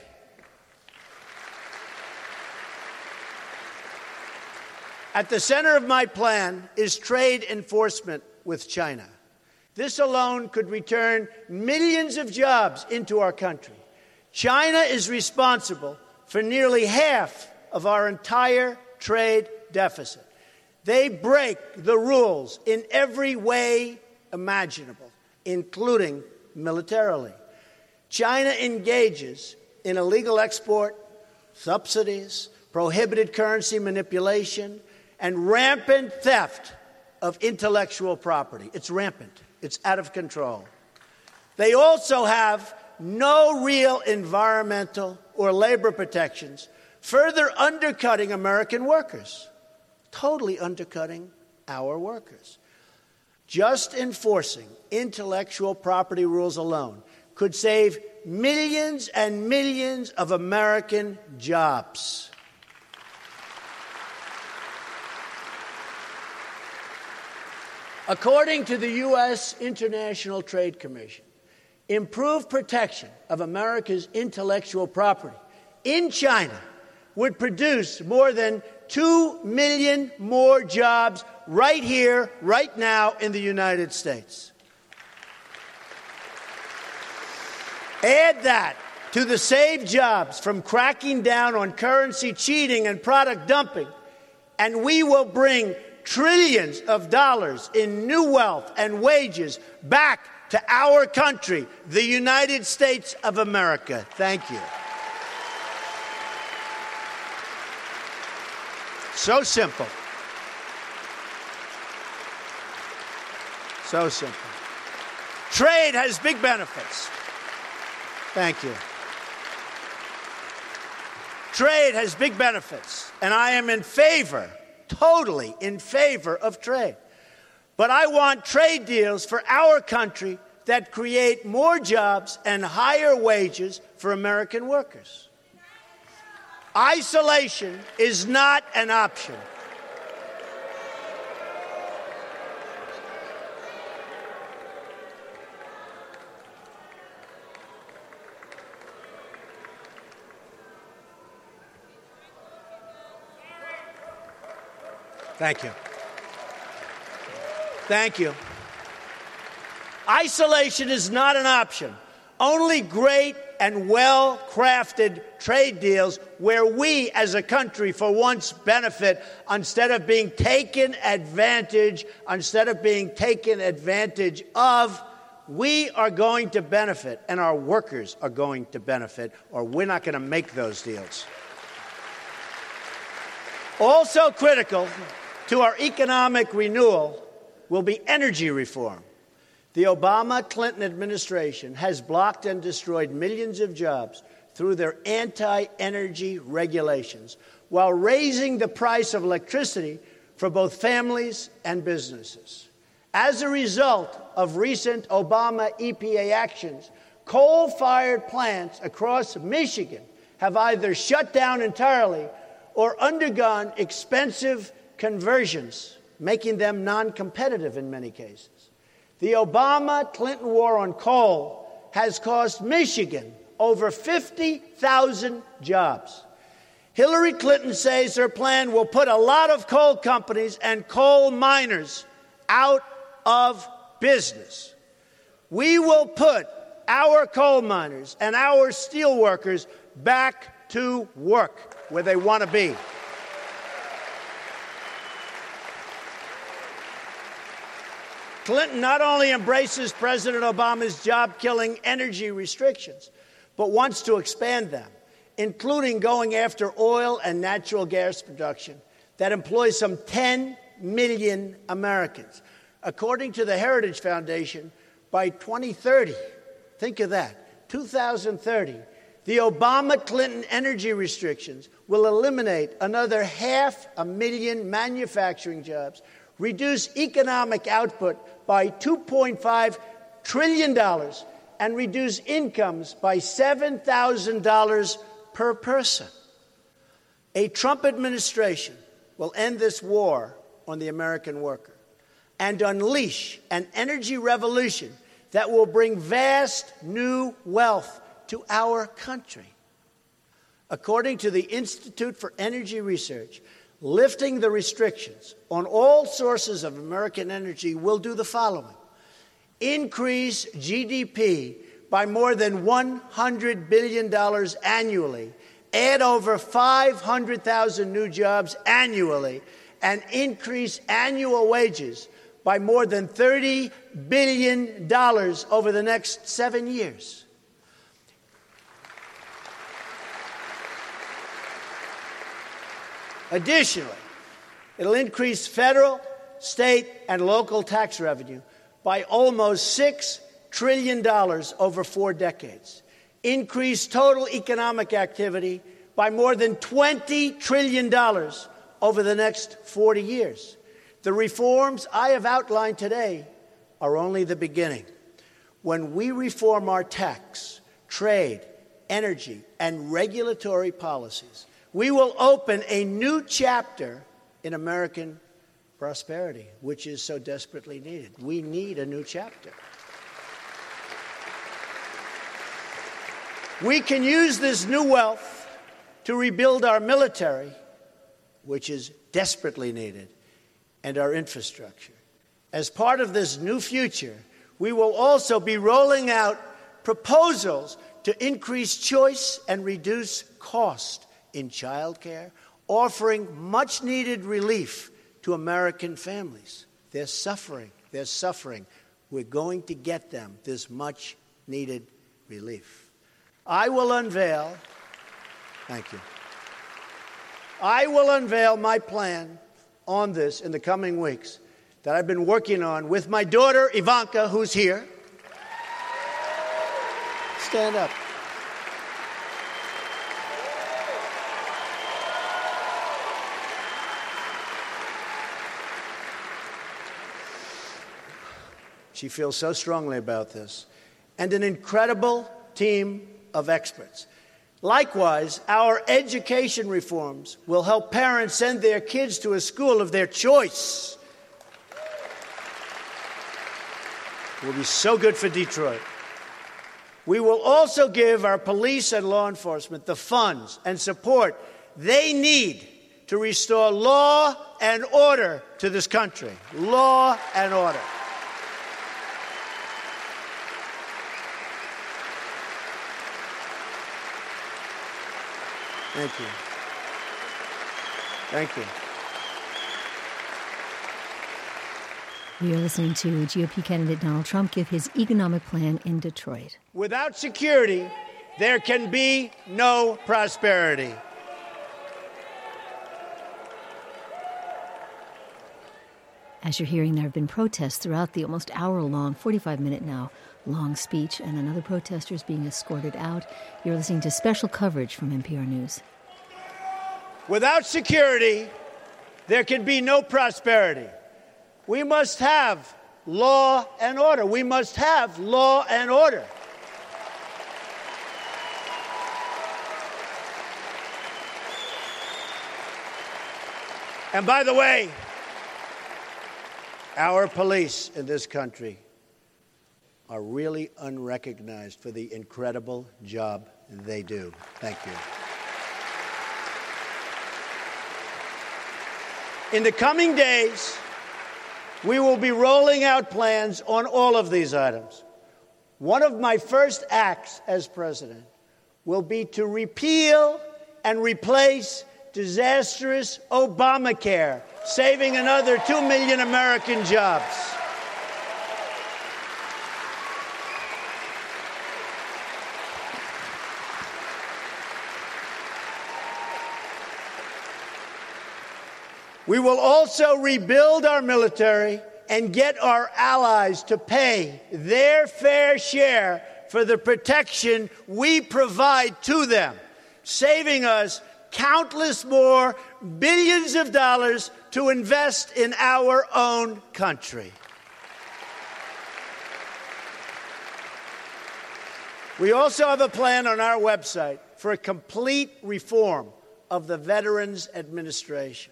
At the center of my plan is trade enforcement with China. This alone could return millions of jobs into our country. China is responsible for nearly half of our entire trade deficit. They break the rules in every way imaginable, including militarily. China engages in illegal export, subsidies, prohibited currency manipulation, and rampant theft of intellectual property. It's rampant. It's out of control. They also have no real environmental or labor protections further undercutting American workers, totally undercutting our workers. Just enforcing intellectual property rules alone could save millions and millions of American jobs. According to the U.S. International Trade Commission, improved protection of America's intellectual property in China would produce more than 2 million more jobs right here, right now in the United States. Add that to the saved jobs from cracking down on currency cheating and product dumping, and we will bring trillions of dollars in new wealth and wages back to our country, the United States of America. Thank you. So simple. So simple. Trade has big benefits. Thank you. Trade has big benefits, and I am in favor, totally in favor of trade. But I want trade deals for our country that create more jobs and higher wages for American workers. Isolation is not an option. Thank you. Thank you. Isolation is not an option. Only great and well-crafted trade deals where we as a country for once benefit instead of being taken advantage of, we are going to benefit and our workers are going to benefit, or we're not going to make those deals. Also critical to our economic renewal will be energy reform. The Obama-Clinton administration has blocked and destroyed millions of jobs through their anti-energy regulations, while raising the price of electricity for both families and businesses. As a result of recent Obama EPA actions, coal-fired plants across Michigan have either shut down entirely or undergone expensive conversions, making them non-competitive in many cases. The Obama-Clinton war on coal has cost Michigan over 50,000 jobs. Hillary Clinton says her plan will put a lot of coal companies and coal miners out of business. We will put our coal miners and our steel workers back to work where they want to be. Clinton not only embraces President Obama's job-killing energy restrictions, but wants to expand them, including going after oil and natural gas production that employs some 10 million Americans. According to the Heritage Foundation, by 2030, think of that, 2030, the Obama-Clinton energy restrictions will eliminate another 500,000 manufacturing jobs, reduce economic output by $2.5 trillion, and reduce incomes by $7,000 per person. A Trump administration will end this war on the American worker and unleash an energy revolution that will bring vast new wealth to our country. According to the Institute for Energy Research, lifting the restrictions on all sources of American energy will do the following: increase GDP by more than $100 billion annually, add over 500,000 new jobs annually, and increase annual wages by more than $30 billion over the next 7 years. Additionally, it'll increase federal, state, and local tax revenue by almost $6 trillion over 4 decades, increase total economic activity by more than $20 trillion over the next 40 years. The reforms I have outlined today are only the beginning. When we reform our tax, trade, energy, and regulatory policies, we will open a new chapter in American prosperity, which is so desperately needed. We need a new chapter. We can use this new wealth to rebuild our military, which is desperately needed, and our infrastructure. As part of this new future, we will also be rolling out proposals to increase choice and reduce cost in childcare, offering much-needed relief to American families. They're suffering. They're suffering. We're going to get them this much-needed relief. I will unveil my plan on this in the coming weeks that I've been working on with my daughter, Ivanka, who's here. Stand up. She feels so strongly about this. And an incredible team of experts. Likewise, our education reforms will help parents send their kids to a school of their choice. It will be so good for Detroit. We will also give our police and law enforcement the funds and support they need to restore law and order to this country. Law and order. Thank you. Thank you. We are listening to GOP candidate Donald Trump give his economic plan in Detroit. Without security, there can be no prosperity. As you're hearing, there have been protests throughout the almost hour-long, 45-minute now, long speech, and another protester is being escorted out. You're listening to special coverage from NPR News. Without security, there can be no prosperity. We must have law and order. We must have law and order. And by the way, our police in this country are really unrecognized for the incredible job they do. Thank you. In the coming days, we will be rolling out plans on all of these items. One of my first acts as president will be to repeal and replace disastrous Obamacare, saving another 2 million American jobs. We will also rebuild our military and get our allies to pay their fair share for the protection we provide to them, saving us countless more billions of dollars to invest in our own country. We also have a plan on our website for a complete reform of the Veterans Administration.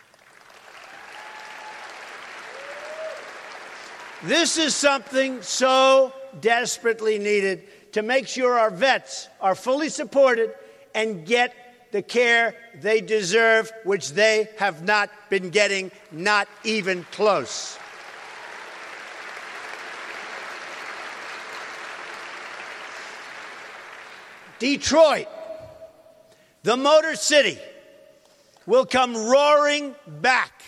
This is something so desperately needed to make sure our vets are fully supported and get the care they deserve, which they have not been getting, not even close. Detroit, the Motor City, will come roaring back.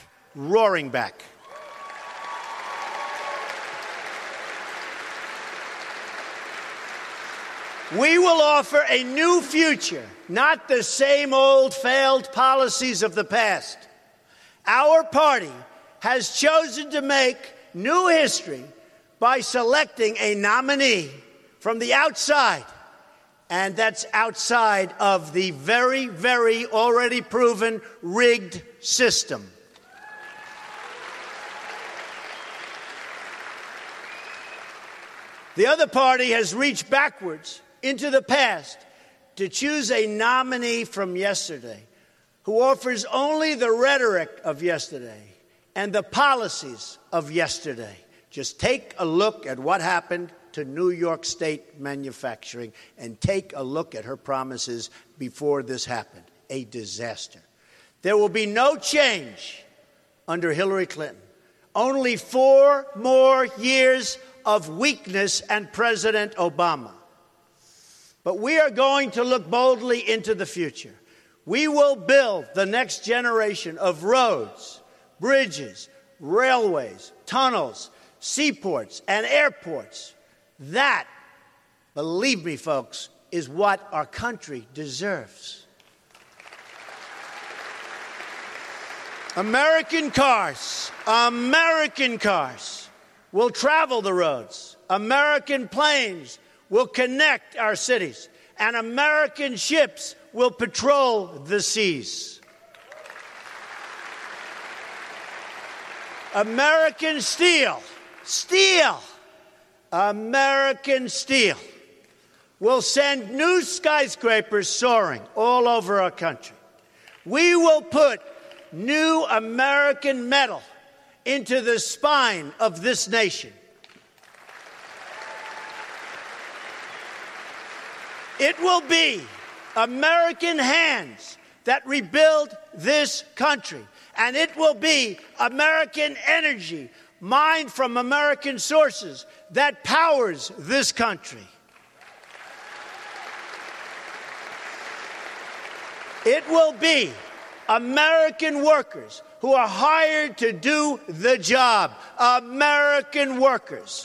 We will offer a new future, not the same old failed policies of the past. Our party has chosen to make new history by selecting a nominee from the outside And that's outside of the very, very already proven rigged system. The other party has reached backwards into the past to choose a nominee from yesterday who offers only the rhetoric of yesterday and the policies of yesterday. Just take a look at what happened to New York State manufacturing and take a look at her promises before this happened. A disaster. There will be no change under Hillary Clinton. Only 4 more years of weakness and President Obama. But we are going to look boldly into the future. We will build the next generation of roads, bridges, railways, tunnels, seaports, and airports. That, believe me, folks, is what our country deserves. American cars will travel the roads. American planes will connect our cities. And American ships will patrol the seas. American steel, American steel will send new skyscrapers soaring all over our country. We will put new American metal into the spine of this nation. It will be American hands that rebuild this country. And it will be American energy mined from American sources that powers this country. It will be American workers who are hired to do the job. American workers.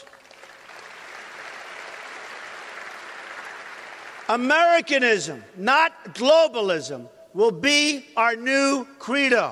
Americanism, not globalism, will be our new credo.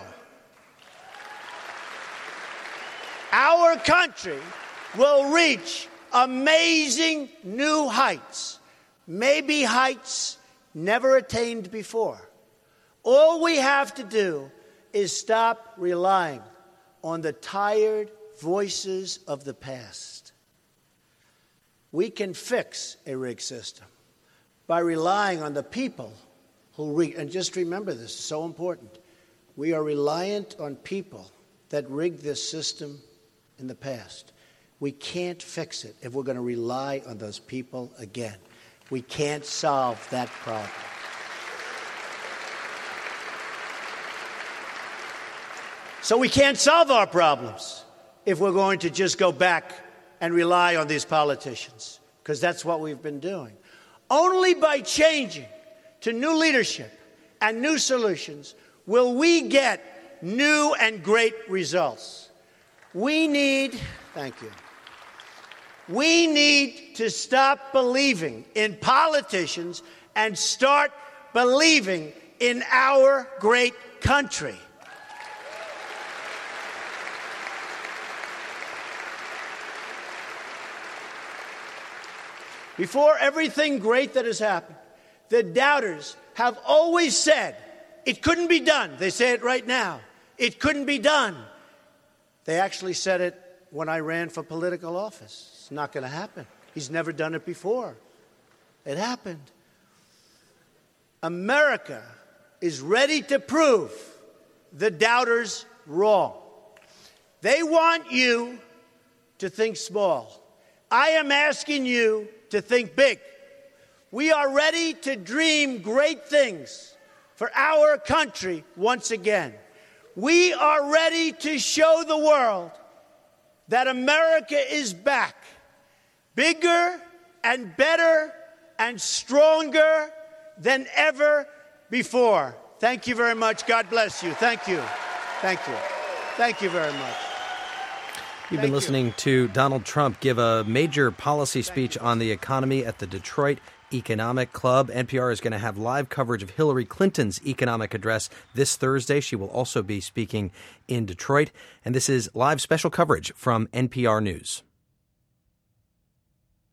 Our country will reach amazing new heights, maybe heights never attained before. All we have to do is stop relying on the tired voices of the past. We can fix a rigged system by relying on the people who rig. And just remember this, it's so important. We are reliant on people that rigged this system in the past. We can't fix it if we're going to rely on those people again. We can't solve that problem. So we can't solve our problems if we're going to just go back and rely on these politicians, because that's what we've been doing. Only by changing to new leadership and new solutions will we get new and great results. We need to stop believing in politicians and start believing in our great country. Before everything great that has happened, the doubters have always said, it couldn't be done. They say it right now. It couldn't be done. They actually said it when I ran for political office. It's not going to happen. He's never done it before. It happened. America is ready to prove the doubters wrong. They want you to think small. I am asking you to think big. We are ready to dream great things for our country once again. We are ready to show the world that America is back, bigger and better and stronger than ever before. Thank you very much. God bless you. Thank you. Thank you. Thank you very much. You've been listening to Donald Trump give a major policy speech on the economy at the Detroit Economic Club. NPR is going to have live coverage of Hillary Clinton's economic address this Thursday. She will also be speaking in Detroit. And this is live special coverage from NPR News.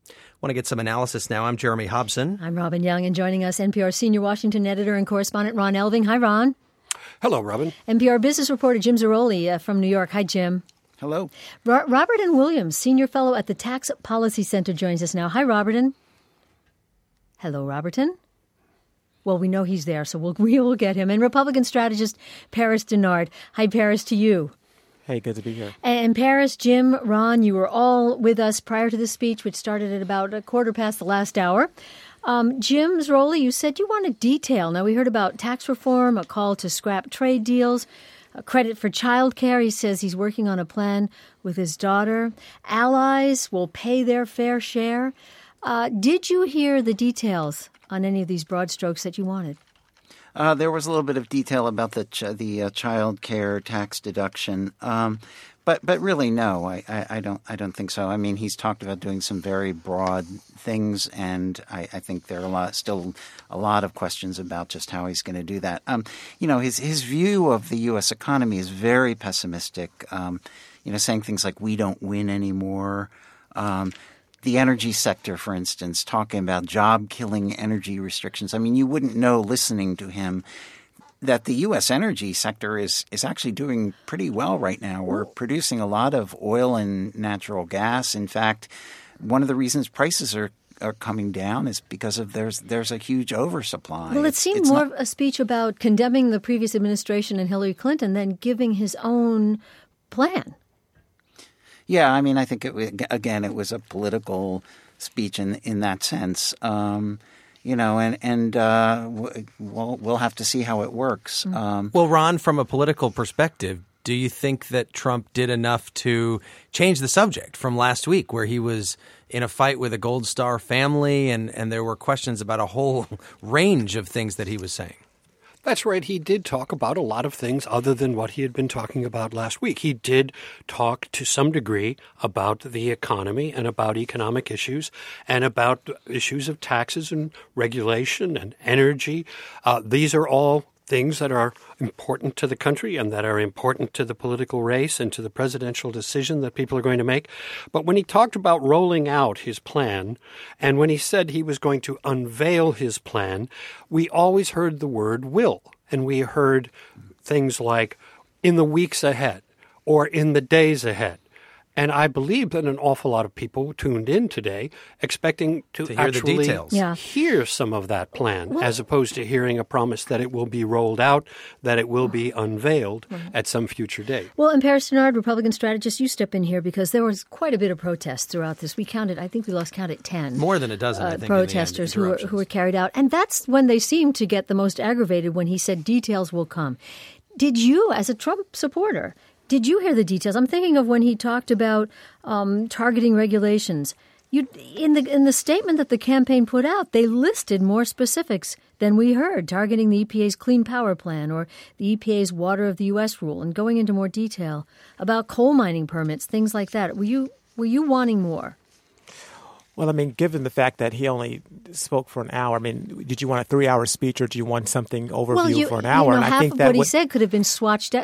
Want to get some analysis now. I'm Jeremy Hobson. I'm Robin Young, and joining us, NPR senior Washington editor and correspondent Ron Elving. Hi, Ron. Hello, Robin. NPR business reporter Jim Zarroli from New York. Hi, Jim. Hello. Roberton Williams, senior fellow at the Tax Policy Center, joins us now. Hi, Roberton. Hello, Roberton. Well, we know he's there, so we will get him. And Republican strategist Paris Dennard. Hi, Paris, to you. Hey, good to be here. And Paris, Jim, Ron, you were all with us prior to the speech, which started at about a quarter past the last hour. Jim Zarroli, you said you wanted detail. Now, we heard about tax reform, a call to scrap trade deals, credit for child care. He says he's working on a plan with his daughter. Allies will pay their fair share. Did you hear the details on any of these broad strokes that you wanted? There was a little bit of detail about the child care tax deduction, but really no, I don't think so. I mean, he's talked about doing some very broad things, and I think there are still a lot of questions about just how he's going to do that. His view of the U.S. economy is very pessimistic. Saying things like "we don't win anymore." The energy sector, for instance, talking about job-killing energy restrictions. I mean, you wouldn't know listening to him that the U.S. energy sector is actually doing pretty well right now. We're producing a lot of oil and natural gas. In fact, one of the reasons prices are coming down is because of there's a huge oversupply. Well, it seemed more of a speech about condemning the previous administration and Hillary Clinton than giving his own plan. Yeah, I mean, I think it was a political speech in that sense, and we'll have to see how it works. Well, Ron, from a political perspective, do you think that Trump did enough to change the subject from last week, where he was in a fight with a Gold Star family, and there were questions about a whole range of things that he was saying? That's right. He did talk about a lot of things other than what he had been talking about last week. He did talk to some degree about the economy and about economic issues and about issues of taxes and regulation and energy. These are all things that are important to the country and that are important to the political race and to the presidential decision that people are going to make. But when he talked about rolling out his plan and when he said he was going to unveil his plan, we always heard the word will. And we heard things like in the weeks ahead or in the days ahead. And I believe that an awful lot of people tuned in today expecting to hear actually the details. Hear some of that plan, as opposed to hearing a promise that it will be rolled out, that it will be unveiled at some future date. Well, and Paris Dennard, Republican strategist, you step in here because there was quite a bit of protest throughout this. I think we lost count at 10. More than a dozen, I think, protesters who were carried out. And that's when they seemed to get the most aggravated, when he said details will come. Did you, as a Trump supporter, did you hear the details? I'm thinking of when he talked about targeting regulations. In the statement that the campaign put out, they listed more specifics than we heard, targeting the EPA's Clean Power Plan or the EPA's Water of the U.S. rule, and going into more detail about coal mining permits, things like that. Were you wanting more? Well, I mean, given the fact that he only spoke for an hour, I mean, did you want a 3-hour speech or do you want something overview for an hour? And I think that what he said could have been swapped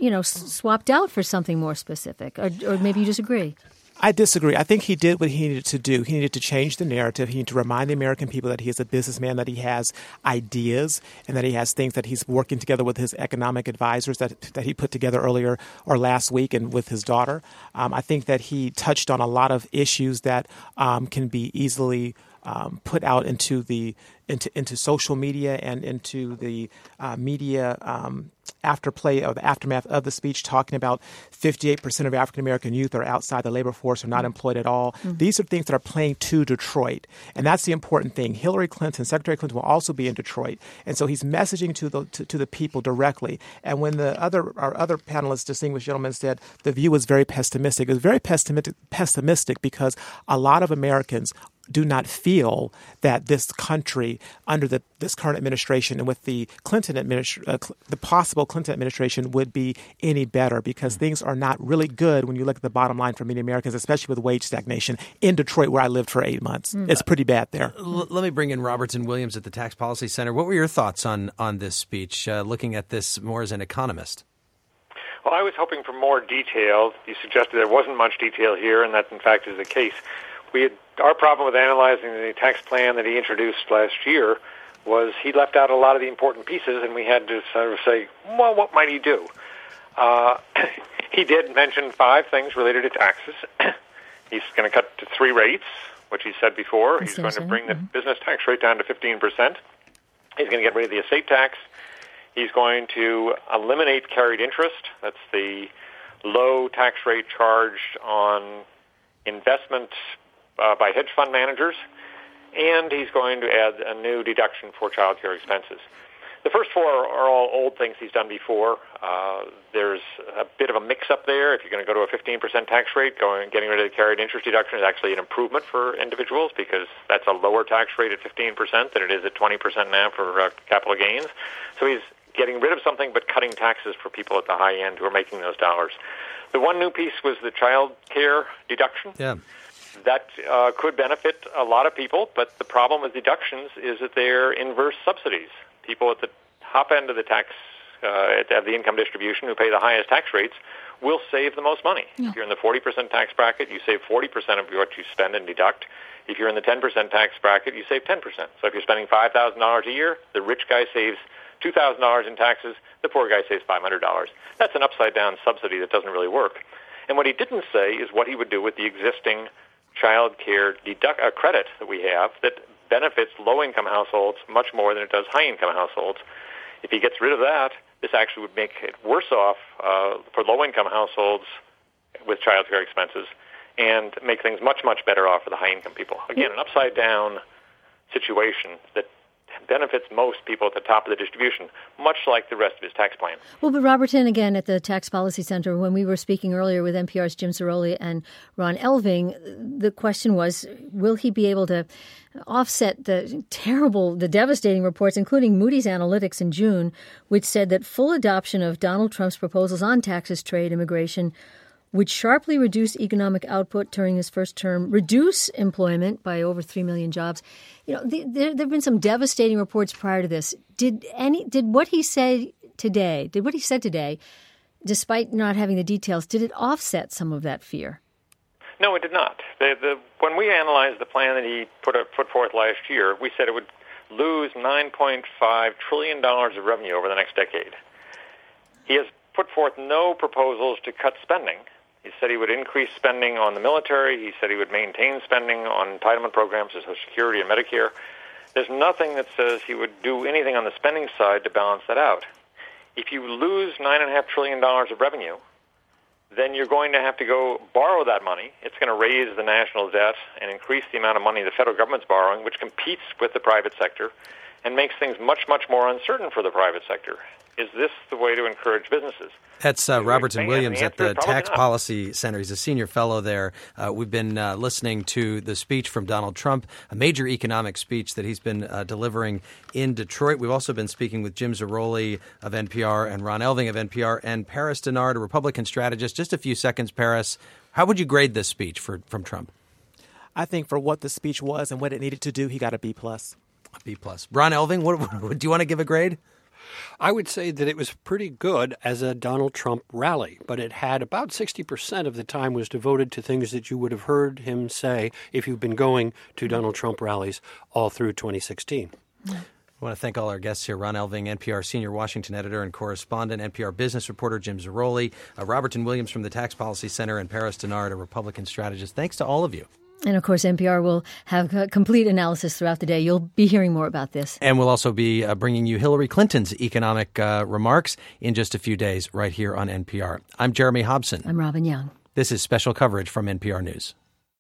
out for something more specific, or maybe you disagree. I disagree. I think he did what he needed to do. He needed to change the narrative. He needed to remind the American people that he is a businessman, that he has ideas, and that he has things that he's working together with his economic advisors that he put together earlier or last week and with his daughter. I think that he touched on a lot of issues that can be easily put out into social media and into the media afterplay or the aftermath of the speech, talking about 58% of African American youth are outside the labor force or not employed at all. Mm-hmm. These are things that are playing to Detroit, and that's the important thing. Hillary Clinton, Secretary Clinton, will also be in Detroit, and so he's messaging to the people directly. And when our other panelists, distinguished gentlemen, said the view was very pessimistic, it was very pessimistic because a lot of Americans do not feel that this country, under this current administration and with the the possible Clinton administration, would be any better, because things are not really good when you look at the bottom line for many Americans, especially with wage stagnation in Detroit, where I lived for 8 months. It's pretty bad there. Let me bring in Roberton Williams at the Tax Policy Center. What were your thoughts on this speech, looking at this more as an economist? Well, I was hoping for more detail. You suggested there wasn't much detail here, and that, in fact, is the case. We had our problem with analyzing the tax plan that he introduced last year was he left out a lot of the important pieces, and we had to sort of say, well, what might he do? He did mention 5 things related to taxes. He's going to cut to 3 rates, which he said before. He's going to bring the business tax rate down to 15%. He's going to get rid of the estate tax. He's going to eliminate carried interest. That's the low tax rate charged on investment by hedge fund managers. And he's going to add a new deduction for child care expenses. The first 4 are all old things he's done before. There's a bit of a mix-up there. If you're going to go to a 15% tax rate, getting rid of the carried interest deduction is actually an improvement for individuals because that's a lower tax rate at 15% than it is at 20% now for capital gains. So he's getting rid of something but cutting taxes for people at the high end who are making those dollars. The one new piece was the child care deduction. Yeah. That could benefit a lot of people, but the problem with deductions is that they're inverse subsidies. People at the top end of the tax, of the income distribution who pay the highest tax rates will save the most money. Yeah. If you're in the 40% tax bracket, you save 40% of what you spend and deduct. If you're in the 10% tax bracket, you save 10%. So if you're spending $5,000 a year, the rich guy saves $2,000 in taxes, the poor guy saves $500. That's an upside-down subsidy that doesn't really work. And what he didn't say is what he would do with the existing child care credit that we have that benefits low-income households much more than it does high-income households. If he gets rid of that, this actually would make it worse off for low-income households with child care expenses and make things much, much better off for the high-income people. Again, an upside-down situation that benefits most people at the top of the distribution, much like the rest of his tax plan. Well, but Robertson, again, at the Tax Policy Center, when we were speaking earlier with NPR's Jim Zarroli and Ron Elving, the question was, will he be able to offset the devastating reports, including Moody's Analytics in June, which said that full adoption of Donald Trump's proposals on taxes, trade, immigration would sharply reduce economic output during his first term, reduce employment by over 3 million jobs. You know, there have been some devastating reports prior to this. Did what he said today, despite not having the details, did it offset some of that fear? No, it did not. When we analyzed the plan that he put forth last year, we said it would lose $9.5 trillion of revenue over the next decade. He has put forth no proposals to cut spending. He said he would increase spending on the military. He said he would maintain spending on entitlement programs, Social Security and Medicare. There's nothing that says he would do anything on the spending side to balance that out. If you lose $9.5 trillion of revenue, then you're going to have to go borrow that money. It's going to raise the national debt and increase the amount of money the federal government's borrowing, which competes with the private sector and makes things much, much more uncertain for the private sector. Is this the way to encourage businesses? That's Robertson Williams at the Tax Policy Center. He's a senior fellow there. We've been listening to the speech from Donald Trump, a major economic speech that he's been delivering in Detroit. We've also been speaking with Jim Zarroli of NPR and Ron Elving of NPR and Paris Dennard, a Republican strategist. Just a few seconds, Paris. How would you grade this speech from Trump? I think for what the speech was and what it needed to do, he got a B+. A B+. Ron Elving, what do you want to give a grade? I would say that it was pretty good as a Donald Trump rally, but it had about 60% of the time was devoted to things that you would have heard him say if you've been going to Donald Trump rallies all through 2016. I want to thank all our guests here. Ron Elving, NPR senior Washington editor and correspondent, NPR business reporter Jim Zarroli, Robertson Williams from the Tax Policy Center, and Paris Dennard, a Republican strategist. Thanks to all of you. And, of course, NPR will have a complete analysis throughout the day. You'll be hearing more about this. And we'll also be bringing you Hillary Clinton's economic remarks in just a few days right here on NPR. I'm Jeremy Hobson. I'm Robin Young. This is special coverage from NPR News.